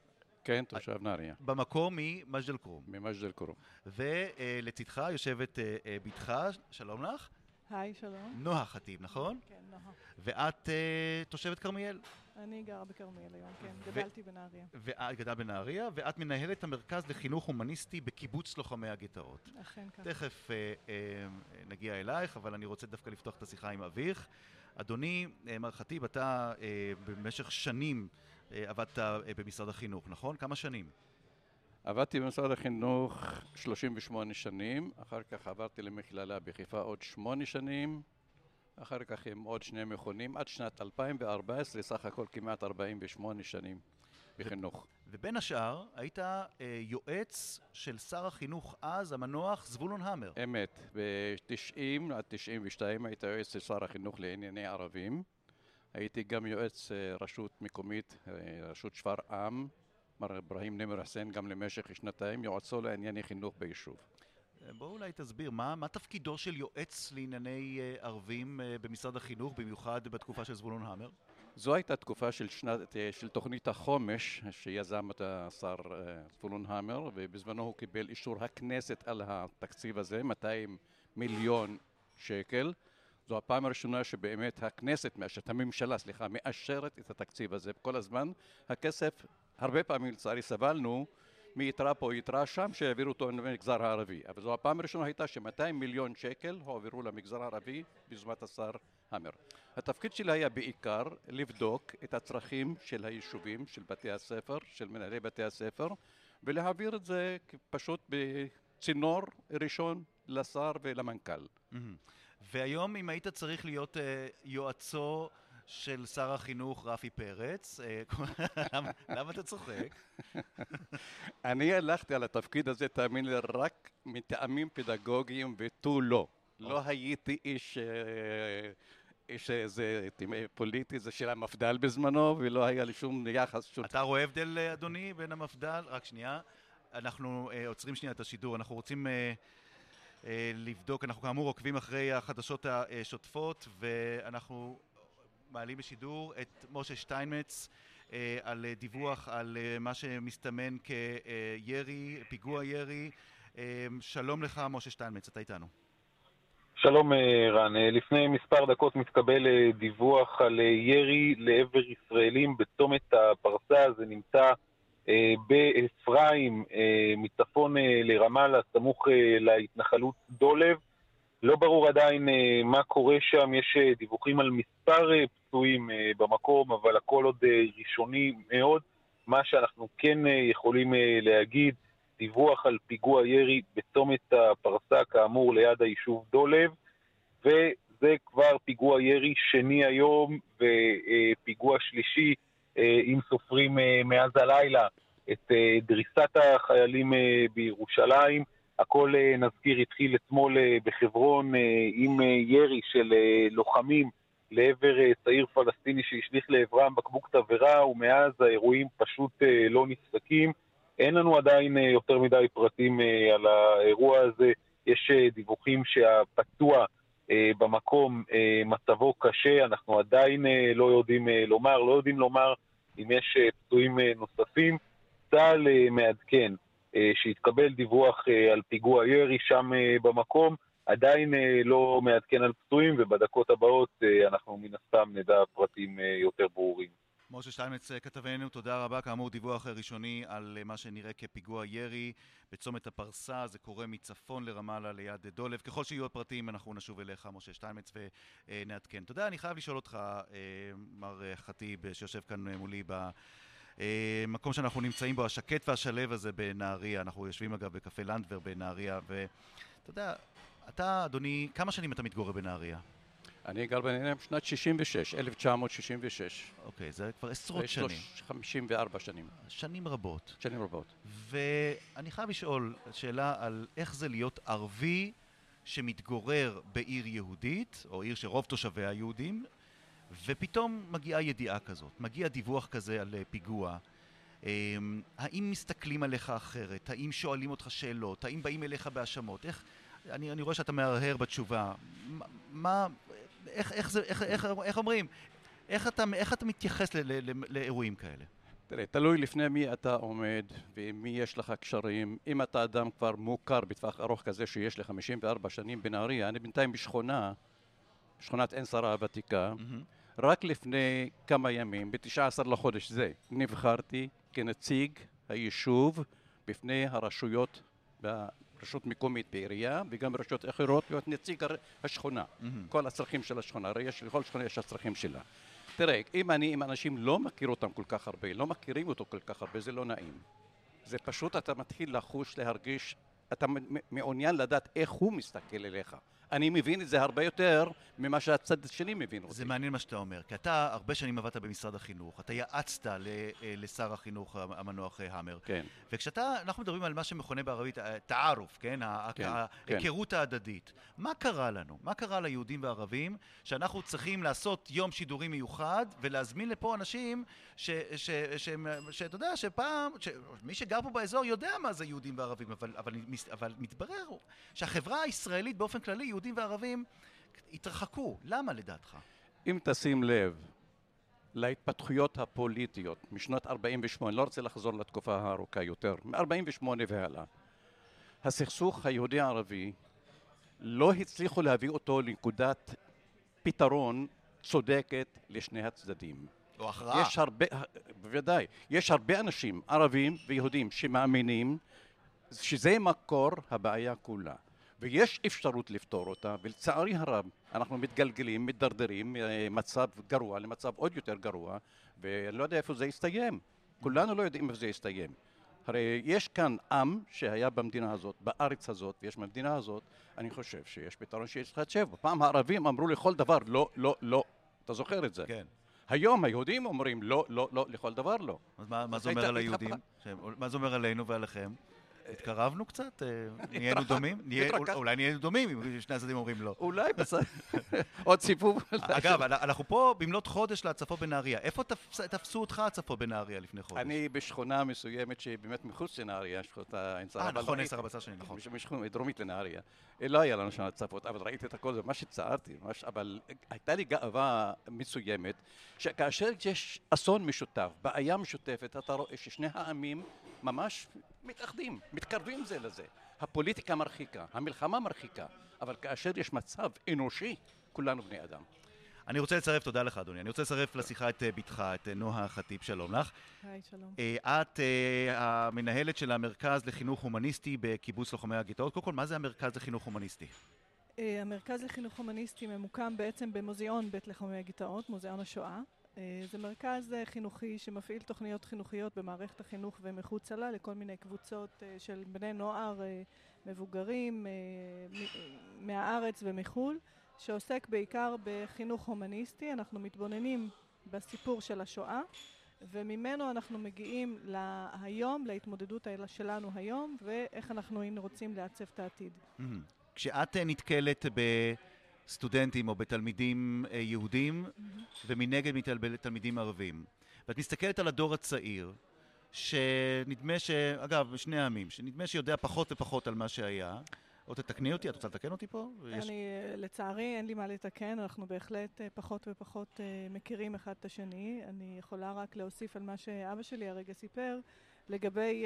S6: כן, תושב נהריה.
S3: במקור ממג'ד אל-כרום.
S6: ממג'ד אל-כרום.
S3: ולצידך יושבת בתך, שלום לך.
S7: היי, שלום.
S3: נועה חטיב, נכון?
S7: כן, נועה.
S3: ואת תושבת כרמיאל.
S7: אני גרה בכרמיאל היום, כן. גדלתי בנהריה.
S3: ואת גדלה בנהריה, ואת מנהלת המרכז לחינוך הומניסטי בקיבוץ לוחמי הגטאות.
S7: אכן כך.
S3: תכף נגיע אלייך, אבל אני רוצה דווקא לפתוח את השיחה עם אביך. אדוני, מר חטיב, אתה במשך שנים עבדת במשרד החינוך, נכון? כמה שנים?
S6: עבדתי במשרד החינוך 38 שנים, אחר כך עברתי למכללה בחיפה עוד 8 שנים, אחר כך עם עוד 2 מכונים, עד שנת 2014, סך הכל כמעט 48 שנים בחינוך.
S3: ובין השאר, היית יועץ של שר החינוך אז, המנוח זבולון המר.
S6: אמת, ב-90 עד 92 הייתי יועץ של שר החינוך לענייני ערבים. הייתי גם יועץ רשות מקומית, רשות שפרעם, מר אברהים נמר חסן, גם למשך 2 יועצו לענייני חינוך ביישוב.
S3: בואו אולי תסביר, מה תפקידו של יועץ לענייני ערבים במשרד החינוך, במיוחד בתקופה של זבולון המר?
S6: זו הייתה תקופה של תוכנית החומש שיזם את השר זבולון המר, ובזמנו הוא קיבל אישור הכנסת על התקציב הזה, 200 מיליון שקל. זו הפעם הראשונה שבאמת הממשלה מאשרת את התקציב הזה. כל הזמן הכסף, הרבה פעמים לצערי סבלנו מיתרה פה, יתרה שם, שהעבירו אותו למגזר הערבי. אבל זו הפעם הראשונה הייתה ש200 מיליון שקל הועברו למגזר הערבי ביוזמת השר המר. התפקיד שלי היה בעיקר לבדוק את הצרכים של היישובים, של בתי הספר, של מנהלי בתי הספר, ולהעביר את זה פשוט בצינור ראשון לשר ולמנכ"ל.
S3: והיום אם היית צריך להיות יועצו של שר החינוך רפי פרץ, למה אתה צוחק?
S6: אני הלכתי על התפקיד הזה, תאמין לי, רק מטעמים פדגוגיים ותו לא. לא הייתי איש איזה פוליטי, זה של המפד"ל בזמנו, ולא היה לי שום יחס.
S3: אתה רואה הבדל, אדוני, בין המפד"ל? רק שנייה. אנחנו עוצרים שנייה את השידור, אנחנו רוצים לבדוק, אנחנו כאמור עוקבים אחרי החדשות השוטפות, ואנחנו מעלים בשידור את משה שטיינמץ על דיווח על מה שמסתמן כירי, פיגוע ירי. שלום לך משה שטיינמץ, אתה איתנו.
S8: שלום רן, לפני מספר דקות מתקבל דיווח על ירי לעבר ישראלים בצומת הפרסה. זה נמצא באפרים מצפון לרמאללה, סמוך להתנחלות דולב. לא ברור עדיין מה קורה שם, יש דיווחים על מספר פצועים במקום, אבל הכל עוד ראשוני מאוד. מה שאנחנו כן יכולים להגיד, דיווח על פיגוע ירי בצומת הפרסה, כאמור ליד היישוב דולב, וזה כבר פיגוע ירי שני היום, ופיגוע שלישי, אם סופרים מאז הלילה, את דריסת החיילים בירושלים. הכל נזכיר התחיל אתמול בחברון עם ירי של לוחמים לעבר צעיר פלסטיני שהשליך לעברם בקבוק תבערה, ומאז האירועים פשוט לא נפסקים. אין לנו עדיין יותר מדי פרטים על האירוע הזה. יש דיווחים שהפצוע במקום מצבו קשה, אנחנו עדיין לא יודעים לומר אם יש פצועים נוספים. צה"ל מעדכן שהתקבל דיווח על פיגוע ירי שם במקום, עדיין לא מעדכן על פצועים, ובדקות הבאות אנחנו מן הסתם נדע פרטים יותר ברורים.
S3: משה שטיינמץ כתבנו, תודה רבה. כאמור דיווח ראשוני על מה שנראה כפיגוע ירי בצומת הפרסה, זה קורה מצפון לרמאללה ליד דולב. ככל שיהיו הפרטים אנחנו נשוב אליך משה שטיינמץ ונעדכן. תודה, אני חייב לשאול אותך מר חטיב שיושב כאן מולי במקום שאנחנו נמצאים בו, השקט והשלב הזה בנהריה. אנחנו יושבים אגב בקפה לנדבר בנהריה, ואתה יודע, אתה אדוני, כמה שנים אתה מתגורר בנהריה?
S6: אני גר בנהריה בשנת 66, 1966.
S3: אוקיי, זה כבר עשרות שנים.
S6: 54 שנים.
S3: שנים רבות.
S6: שנים רבות.
S3: ואני חייב לשאול שאלה על איך זה להיות ערבי שמתגורר בעיר יהודית, או עיר שרוב תושביה יהודים, ופתאום מגיעה ידיעה כזאת, מגיע דיווח כזה על פיגוע. האם מסתכלים עליך אחרת? האם שואלים אותך שאלות? האם באים אליך בהאשמות? אני רואה שאתה מהרהר בתשובה. איך אומרים? איך אתה מתייחס לאירועים כאלה?
S6: תראה, תלוי לפני מי אתה עומד ומי יש לך קשרים. אם אתה אדם כבר מוכר בטווח ארוך כזה שיש לי 54 שנים בנהריה, אני בינתיים בשכונת עין שרה הוותיקה, רק לפני כמה ימים, ב-19 לחודש זה, נבחרתי כנציג היישוב בפני הרשויות, ברשות מקומית בעירייה וגם ברשויות אחרות, להיות נציג השכונה, כל הצרכים של השכונה. הרי לכל שכונה יש הצרכים שלה. תראה, אם אני עם אנשים לא מכיר אותם כל כך הרבה, לא מכירים אותו כל כך הרבה, זה לא נעים. זה פשוט אתה מתחיל לחוש, להרגיש, אתה מעוניין לדעת איך הוא מסתכל אליך. אני מבין את זה הרבה יותר ממה שהצד שלי מבין אותי.
S3: זה מעניין מה שאתה אומר, כי אתה הרבה שנים עבדת במשרד החינוך, אתה יעצת לשר החינוך המנוח המר.
S6: כן.
S3: אנחנו מדברים על מה שמכונה בערבית תערוף, כן? ההיכרות ההדדית. מה קרה לנו? מה קרה ליהודים וערבים שאנחנו צריכים לעשות יום שידורים מיוחד ולהזמין לפה אנשים שאתה יודע שפעם, מי שגר פה באזור יודע מה זה יהודים וערבים, אבל מתברר שהחברה הישראלית באופן כללי, יהודים וערבים, התרחקו. למה לדעתך?
S6: אם תשים לב להתפתחויות הפוליטיות משנת 48, לא רוצה לחזור לתקופה הארוכה יותר, מ-48 והלאה, הסכסוך היהודי-ערבי לא הצליחו להביא אותו לנקודת פתרון צודקת לשני הצדדים.
S3: או הכרעה.
S6: בוודאי, יש הרבה אנשים, ערבים ויהודים, שמאמינים שזה מקור הבעיה כולה. ויש אפשרות לפתור אותה, ולצערי הרב אנחנו מתגלגלים, מתדרדרים ממצב גרוע למצב עוד יותר גרוע, ואני לא יודע איפה זה יסתיים. כולנו לא יודעים איפה זה יסתיים. הרי יש כאן עם שהיה במדינה הזאת, בארץ הזאת, ויש במדינה הזאת, אני חושב שיש פתרון שיש להתחשב. פעם הערבים אמרו לכל דבר לא, לא, לא. אתה זוכר את זה?
S3: כן.
S6: היום היהודים אומרים לא, לא, לא, לכל דבר לא.
S3: אז מה זה אומר על היהודים? מה זה אומר עלינו ועליכם? התקרבנו קצת? נהיינו דומים? אולי נהיינו דומים אם שני הצדדים אומרים לא.
S6: אולי בסדר. עוד סיבוב.
S3: אגב, אנחנו פה במלאת חודש להצפות בנהריה. איפה תפסו אותך הצפות בנהריה לפני חודש?
S6: אני בשכונה מסוימת שהיא באמת מחוץ לנהריה, שכונה עין שרה.
S3: נכון, עין שרה בצד שני, נכון.
S6: משכונה דרומית לנהריה. לא היה לנו שם הצפות, אבל ראיתי את הכל, זה מה שצערתי, אבל הייתה לי גאווה מסוימת, שכאשר יש אסון משותף, בעיה משותפת, אתה רואה ששני העמים ממש מתאחדים, מתקרבים זה לזה. הפוליטיקה מרחיקה, המלחמה מרחיקה, אבל כאשר יש מצב אנושי, כולנו בני אדם.
S3: אני רוצה לצרף, תודה לך אדוני, אני רוצה לצרף לשיחה את בתך, את נועה חטיב, שלום לך.
S7: היי, שלום.
S3: את המנהלת של המרכז לחינוך הומניסטי בקיבוץ לוחמי הגטאות. קודם כל, מה זה המרכז לחינוך הומניסטי?
S7: המרכז לחינוך הומניסטי ממוקם בעצם במוזיאון בית לוחמי הגטאות, מוזיאון השואה. זה מרכז חינוכי שמפעיל תוכניות חינוכיות במערכת החינוך ומחוצה לה לכל מיני קבוצות של בני נוער, מבוגרים, מהארץ ומחול, שעוסק בעיקר בחינוך הומניסטי. אנחנו מתבוננים בסיפור של השואה, וממנו אנחנו מגיעים להיום, להתמודדות שלנו היום, ואיך אנחנו רוצים לעצב את העתיד.
S3: כשאת נתקלת בסטודנטים או בתלמידים יהודים, ומנגד בתלמידים ערבים, ואת מסתכלת על הדור הצעיר, שנדמה אגב, שני העמים, שנדמה שיודע פחות ופחות על מה שהיה, או תתקני אותי, את רוצה לתקן אותי פה?
S7: לצערי אין לי מה לתקן, אנחנו בהחלט פחות ופחות מכירים אחד את השני. אני יכולה רק להוסיף על מה שאבא שלי הרגע סיפר, לגבי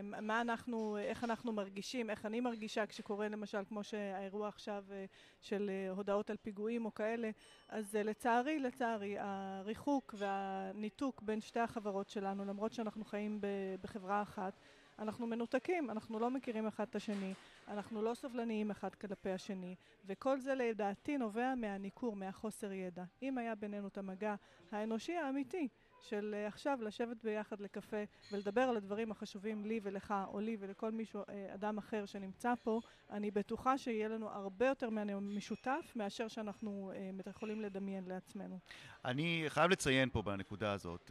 S7: איך אנחנו מרגישים, איך אני מרגישה כשקורה למשל כמו שהאירוע עכשיו של הודעות על פיגועים או כאלה. אז לצערי, הריחוק והניתוק בין שתי החברות שלנו, למרות שאנחנו חיים בחברה אחת, אנחנו מנותקים, אנחנו לא מכירים אחד את השני, אנחנו לא סובלניים אחד כלפי השני, וכל זה לדעתי נובע מהניכור, מהחוסר ידע. אם היה בינינו את המגע האנושי האמיתי של עכשיו לשבת ביחד לקפה ולדבר על הדברים החשובים לי ולך או לי ולכל מישהו, אדם אחר שנמצא פה, אני בטוחה שיהיה לנו הרבה יותר משותף מאשר שאנחנו יכולים לדמיין לעצמנו.
S3: אני חייב לציין פה בנקודה הזאת,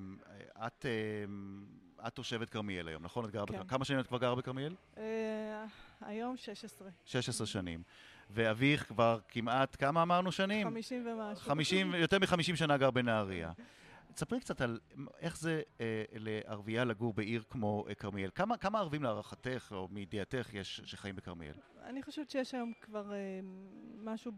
S3: את תושבת כרמיאל היום, נכון?
S7: כן.
S3: כמה שנים את כבר גרה בכרמיאל?
S7: היום 16.
S3: 16 שנים. ואביך כבר כמעט, כמה אמרנו שנים?
S7: 50 ומשהו.
S3: יותר מ-50 שנה גר בנהריה. תספרי קצת על איך זה לערבייה לגור בעיר כמו כרמיאל. כמה ערבים להערכתך או מידיעתך יש שחיים בכרמיאל?
S7: אני חושבת שיש היום כבר משהו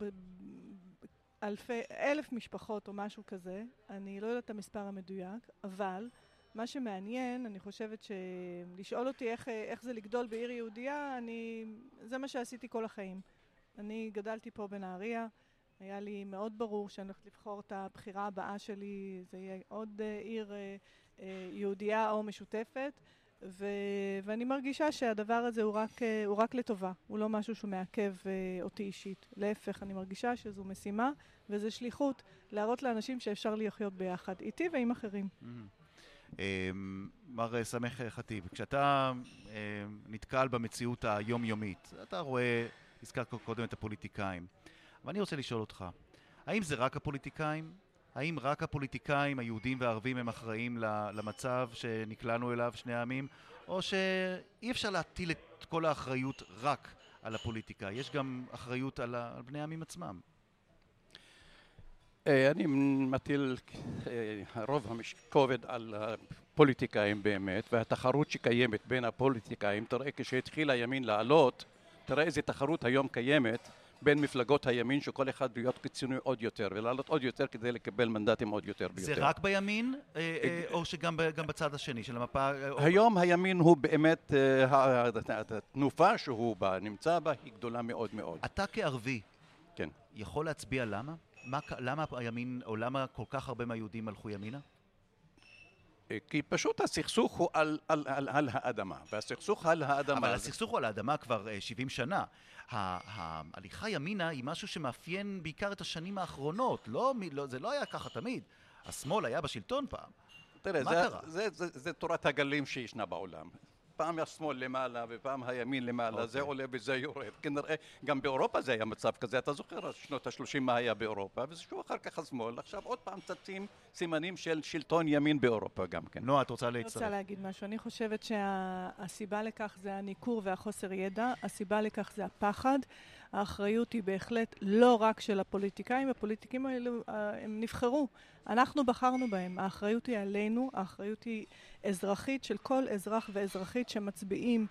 S7: אלף משפחות או משהו כזה. אני לא יודעת את המספר המדויק, אבל מה שמעניין, אני חושבת שלשאול אותי איך זה לגדול בעיר יהודייה, זה מה שעשיתי כל החיים. אני גדלתי פה בנהריה, היה לי מאוד ברור שאני הולכת לבחור את הבחירה הבאה שלי, זה יהיה עוד עיר יהודייה או משותפת, ואני מרגישה שהדבר הזה הוא רק לטובה, הוא לא משהו שהוא מעכב אותי אישית. להפך, אני מרגישה שזו משימה וזו שליחות להראות לאנשים שאפשר לחיות ביחד, איתי ועם אחרים.
S3: מר סמך חטיב, כשאתה נתקל במציאות היומיומית, אתה רואה, הזכרת קודם את הפוליטיקאים, ואני רוצה לשאול אותך, האם זה רק הפוליטיקאים? האם רק הפוליטיקאים, היהודים והערבים, הם אחראים למצב שנקלענו אליו שני העמים? או שאי אפשר להטיל את כל האחריות רק על הפוליטיקה? יש גם אחריות על בני העמים עצמם.
S6: אני מטיל רוב כובד על הפוליטיקאים באמת, והתחרות שקיימת בין הפוליטיקאים, תראה כשהתחיל הימין לעלות, תראה איזה תחרות היום קיימת בין מפלגות הימין, שכל אחד להיות קיצוני עוד יותר, ולעלות עוד יותר כדי לקבל מנדטים עוד יותר ויותר.
S3: זה רק בימין, או שגם בצד השני של המפה?
S6: היום הימין הוא באמת, התנופה שהוא נמצא בה היא גדולה מאוד מאוד.
S3: אתה כערבי,
S6: כן,
S3: יכול להצביע למה? למה הימין, או למה כל כך הרבה מהיהודים הלכו ימינה?
S6: כי פשוט הסכסוך הוא על האדמה, והסכסוך על האדמה...
S3: אבל הסכסוך הוא על האדמה כבר 70 שנה. ההליכה ימינה היא משהו שמאפיין בעיקר את השנים האחרונות. זה לא היה ככה תמיד. השמאל היה בשלטון פעם.
S6: תראה, זה תורת הגלים שישנה בעולם. פעם השמאל למעלה ופעם הימין למעלה, זה עולה וזה יורד. כנראה גם באירופה זה היה מצב כזה, אתה זוכר שנות ה-30 מה היה באירופה, ושוב אחר כך השמאל, עכשיו עוד פעם צצים סימנים של שלטון ימין באירופה גם כן.
S3: נועה, את רוצה להצטרף?
S7: אני רוצה להגיד משהו, אני חושבת שהסיבה לכך זה הניכור והחוסר ידע, הסיבה לכך זה הפחד, האחריות היא בהחלט לא רק של הפוליטיקאים, הפוליטיקאים האלו הם נבחרו, אנחנו בחרנו בהם, האחריות היא עלינו, האחריות היא אזרחית של כל אזרח ואזרחית שמצביעים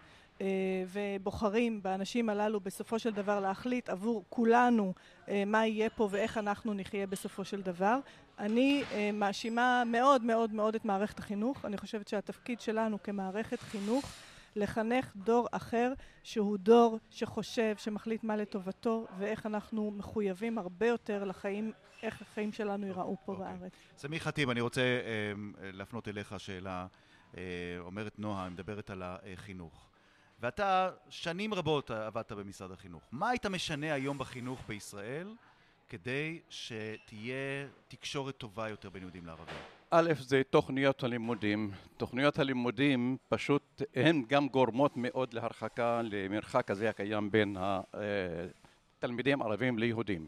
S7: ובוחרים באנשים הללו בסופו של דבר להחליט עבור כולנו מה יהיה פה ואיך אנחנו נחיה בסופו של דבר. אני מאשימה מאוד מאוד מאוד את מערכת החינוך, אני חושבת שהתפקיד שלנו כמערכת חינוך לחנך דור אחר שהוא דור שחושב, שמחליט מה לטובתו ואיך אנחנו מחויבים הרבה יותר לחיים, איך החיים שלנו ייראו פה בארץ.
S3: סמי חטיב, אני רוצה להפנות אליך שאלה, אומרת נועה, מדברת על החינוך. ואתה שנים רבות עבדת במשרד החינוך. מה היית משנה היום בחינוך בישראל כדי שתהיה תקשורת טובה יותר בין יהודים לערבים?
S6: א', זה תוכניות הלימודים. תוכניות הלימודים פשוט הן גם גורמות מאוד להרחקה, למרחק הזה הקיים בין התלמידים ערבים ליהודים.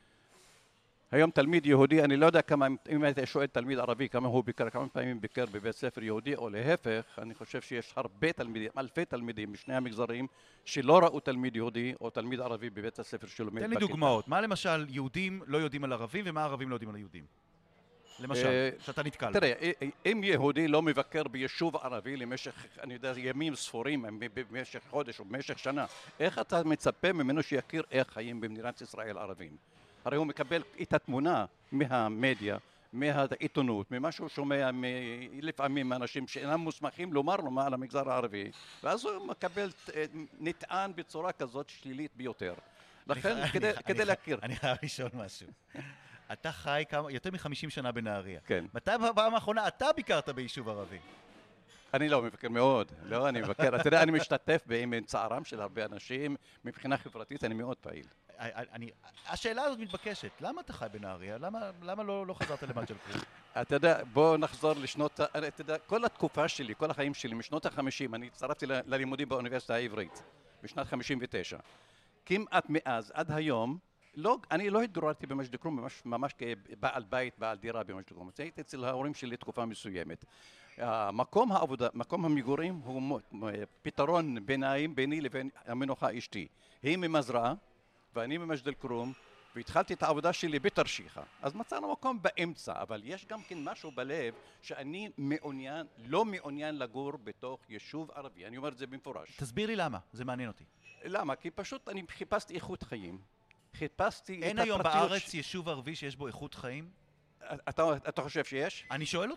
S6: היום תלמיד יהודי, אני לא יודע כמה, אם היית שואל תלמיד ערבי כמה פעמים ביקר בבית ספר יהודי או להפך, אני חושב שיש הרבה תלמידים, אלפי תלמידים בשני המגזרים שלא ראו תלמיד יהודי או תלמיד ערבי בבית הספר שלומד בכיתה.
S3: תן לי דוגמאות, מה למשל יהודים לא יודעים על ערבים ומה ערבים לא יודעים על היהודים? למשל, שאתה נתקל.
S6: תראה, אם יהודי לא מבקר ביישוב ערבי למשך, אני יודע, ימים ספורים, במשך חודש או במשך שנה, איך אתה מצפה ממנו שיכיר איך חיים במדינת ישראל ערבים? הרי הוא מקבל את התמונה מהמדיה, מהעיתונות, ממה שהוא שומע לפעמים מאנשים שאינם מוסמכים לומר לו מה על המגזר הערבי, ואז הוא מקבל, נטען בצורה כזאת שלילית ביותר. לכן, כדי להכיר.
S3: אני חייב לשאול משהו. אתה חי יותר מ-50 שנה בנהריה.
S6: כן.
S3: מתי בפעם האחרונה אתה ביקרת ביישוב ערבי?
S6: אני לא מבקר מאוד, לא, אני מבקר. אתה יודע, אני משתתף בצערם של הרבה אנשים, מבחינה חברתית אני מאוד פעיל.
S3: השאלה הזאת מתבקשת, למה אתה חי בנהריה? למה לא חזרת למג'ל כרום?
S6: אתה יודע, בוא נחזור לשנות, אתה יודע, כל התקופה שלי, כל החיים שלי, משנות ה-50, אני הצטרפתי ללימודים באוניברסיטה העברית, בשנת 59. כמעט מאז, עד היום, אני לא התגוררתי במג'ל כרום, ממש כבעל בית, בעל דירה במג'ל כרום. הייתי אצל ההורים שלי תקופה מסוימת. מקום העבודה, מקום המגורים הוא פתרון ביניים ביני לבין המנוחה אשתי. היא ממזרעה ואני ממג'ל כרום, והתחלתי את העבודה שלי בתרשיחא. אז מצאנו מקום באמצע, אבל יש גם כן משהו בלב שאני לא מעוניין לגור בתוך יישוב ערבי. אני אומר את זה במפורש.
S3: תסביר לי למה, זה מעניין אותי.
S6: למה? כי פשוט אני חיפשתי איכות חיים. חיפשתי את הפרטיות.
S3: אין היום בארץ יישוב ערבי שיש בו איכות חיים?
S6: אתה חושב שיש?
S3: אני שואל אותך.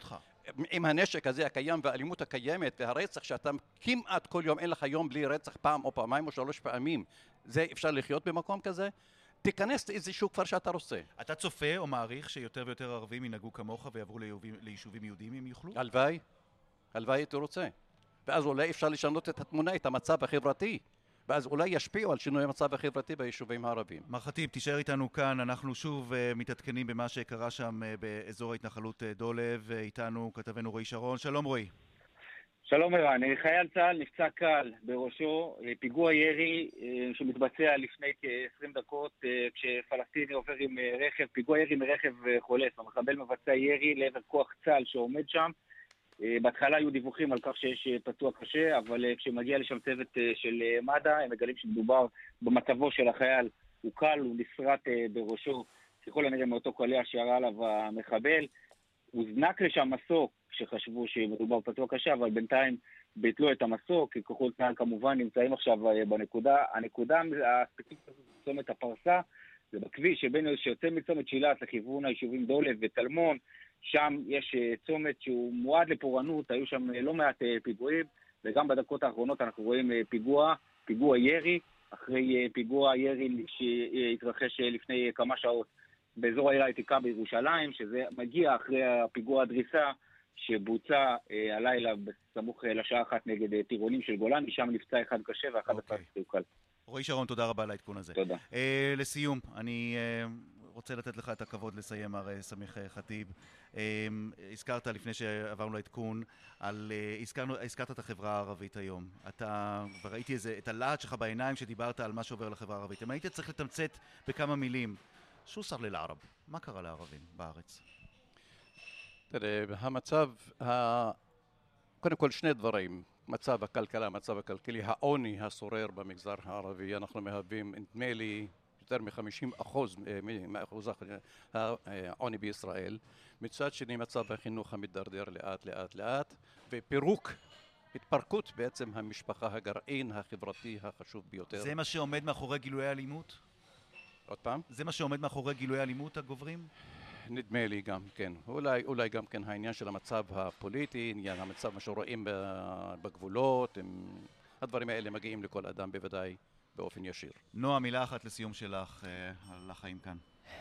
S6: עם הנשק הזה הקיים והאלימות הקיימת והרצח שאתה כמעט כל יום, אין לך יום בלי רצח פעם או פעמיים או 3 פעמים, זה אפשר לחיות במקום כזה? תיכנס לאיזשהו כפר שאתה רוצה.
S3: אתה צופה או מעריך שיותר ויותר ערבים ינהגו כמוך ויעברו ליישובים יהודיים אם יוכלו?
S6: הלוואי, הלוואי הייתי רוצה. ואז אולי אפשר לשנות את התמונה, את המצב החברתי. ואז אולי ישפיעו על שינוי המצב החברתי ביישובים הערביים.
S3: מר ח'טיב, תישאר איתנו כאן, אנחנו שוב מתעדכנים במה שקרה שם באזור ההתנחלות דולב. איתנו כתבנו רועי שרון. שלום רועי.
S9: שלום ערן, חייל צה"ל נפצע קל בראשו, פיגוע ירי שמתבצע לפני כ-20 דקות כשפלסטיני עובר עם רכב, פיגוע ירי מרכב חולף, המחבל מבצע ירי לעבר כוח צה"ל שעומד שם. בהתחלה היו דיווחים על כך שיש פצוע קשה, אבל כשמגיע לשם צוות של מד"א, הם מגלים שמדובר במצבו של החייל, הוא קל, הוא נפרט בראשו, ככל הנראה מאותו קליע שירה עליו המחבל. הוזנק לשם מסוק כשחשבו שמדובר בפצוע קשה, אבל בינתיים ביטלו את המסוק, כי כוחות צה"ל כמובן נמצאים עכשיו בנקודה. הנקודה הספציפית צומת הפרסה, זה בכביש שיוצא מצומת שילת לכיוון היישובים דולב וטלמון. שם יש צומת שהוא מועד לפורענות, היו שם לא מעט פיגועים, וגם בדקות האחרונות אנחנו רואים פיגוע ירי, אחרי פיגוע ירי שהתרחש לפני כמה שעות באזור העיר העתיקה בירושלים, שזה מגיע אחרי הפיגוע הדריסה שבוצע הלילה בסמוך לשעה 1 נגד טירונים של גולני, שם נפצע אחד קשה ואחד נפצע קל.
S3: רועי שרון, תודה רבה על העדכון הזה.
S9: תודה.
S3: לסיום, אני רוצה לתת לך את הכבוד לסיים, מר סמיח ח'טיב. הזכרת לפני שעברנו לעדכון, הזכרת את החברה הערבית היום. וראיתי את הלהט שלך בעיניים שדיברת על מה שעובר לחברה הערבית. אם היית צריך לתמצת בכמה מילים, שו סר לערב? מה קרה לערבים בארץ?
S6: תראה, המצב, קודם כל 2 דברים. מצב הכלכלה, המצב הכלכלי, העוני השורר במגזר הערבי. אנחנו מהווים, נדמה לי, יותר מ-50% מאחוז העוני בישראל. מצד שני, מצב החינוך המתדרדר לאט, התפרקות בעצם המשפחה, הגרעין החברתי החשוב ביותר.
S3: זה מה שעומד מאחורי גילויי אלימות?
S6: עוד פעם?
S3: זה מה שעומד מאחורי גילויי אלימות הגוברים?
S6: נדמה לי גם כן. אולי גם כן העניין של המצב הפוליטי, עניין המצב מה שרואים בגבולות, הדברים האלה מגיעים לכל אדם בוודאי באופן ישיר.
S3: נועה, מילה אחת לסיום שלך על החיים כאן.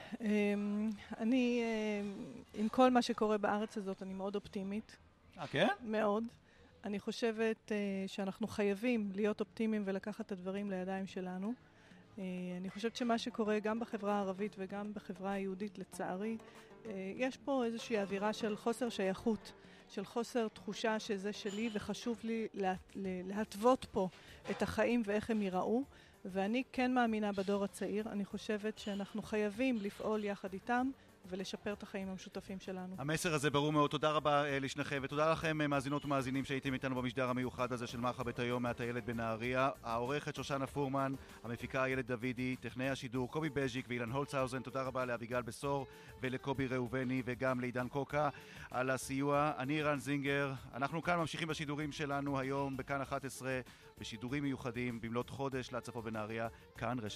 S7: אני, עם כל מה שקורה בארץ הזאת, אני מאוד אופטימית.
S3: כן?
S7: מאוד. אני חושבת שאנחנו חייבים להיות אופטימיים ולקחת את הדברים לידיים שלנו. אני חושבת שמה שקורה גם בחברה הערבית וגם בחברה היהודית, לצערי, יש פה איזושהי אווירה של חוסר שייכות, של חוסר תחושה שזה שלי, וחשוב לי להתוות פה את החיים ואיך הם ייראו. ואני כן מאמינה בדור הצעיר. אני חושבת שאנחנו חייבים לפעול יחד איתם ולשפר את החיים המשותפים שלנו.
S3: המסר הזה ברור מאוד. תודה רבה לשניכם, ותודה לכם מאזינות ומאזינים שהייתם איתנו במשדר המיוחד הזה של מרחבת היום מהטיילת בנהריה. העורכת שושנה פורמן, המפיקה איילת דוידי, טכנאי השידור קובי בז'יק ואילן הולצהאוזן. תודה רבה לאביגל בסור ולקובי ראובני וגם לעידן קוקה על הסיוע. אני ערן זינגר. אנחנו כאן ממשיכים בשידורים שלנו היום בכאן 11 בשידורים מיוחדים במלאת חודש להצפות בנהריה, כאן רשת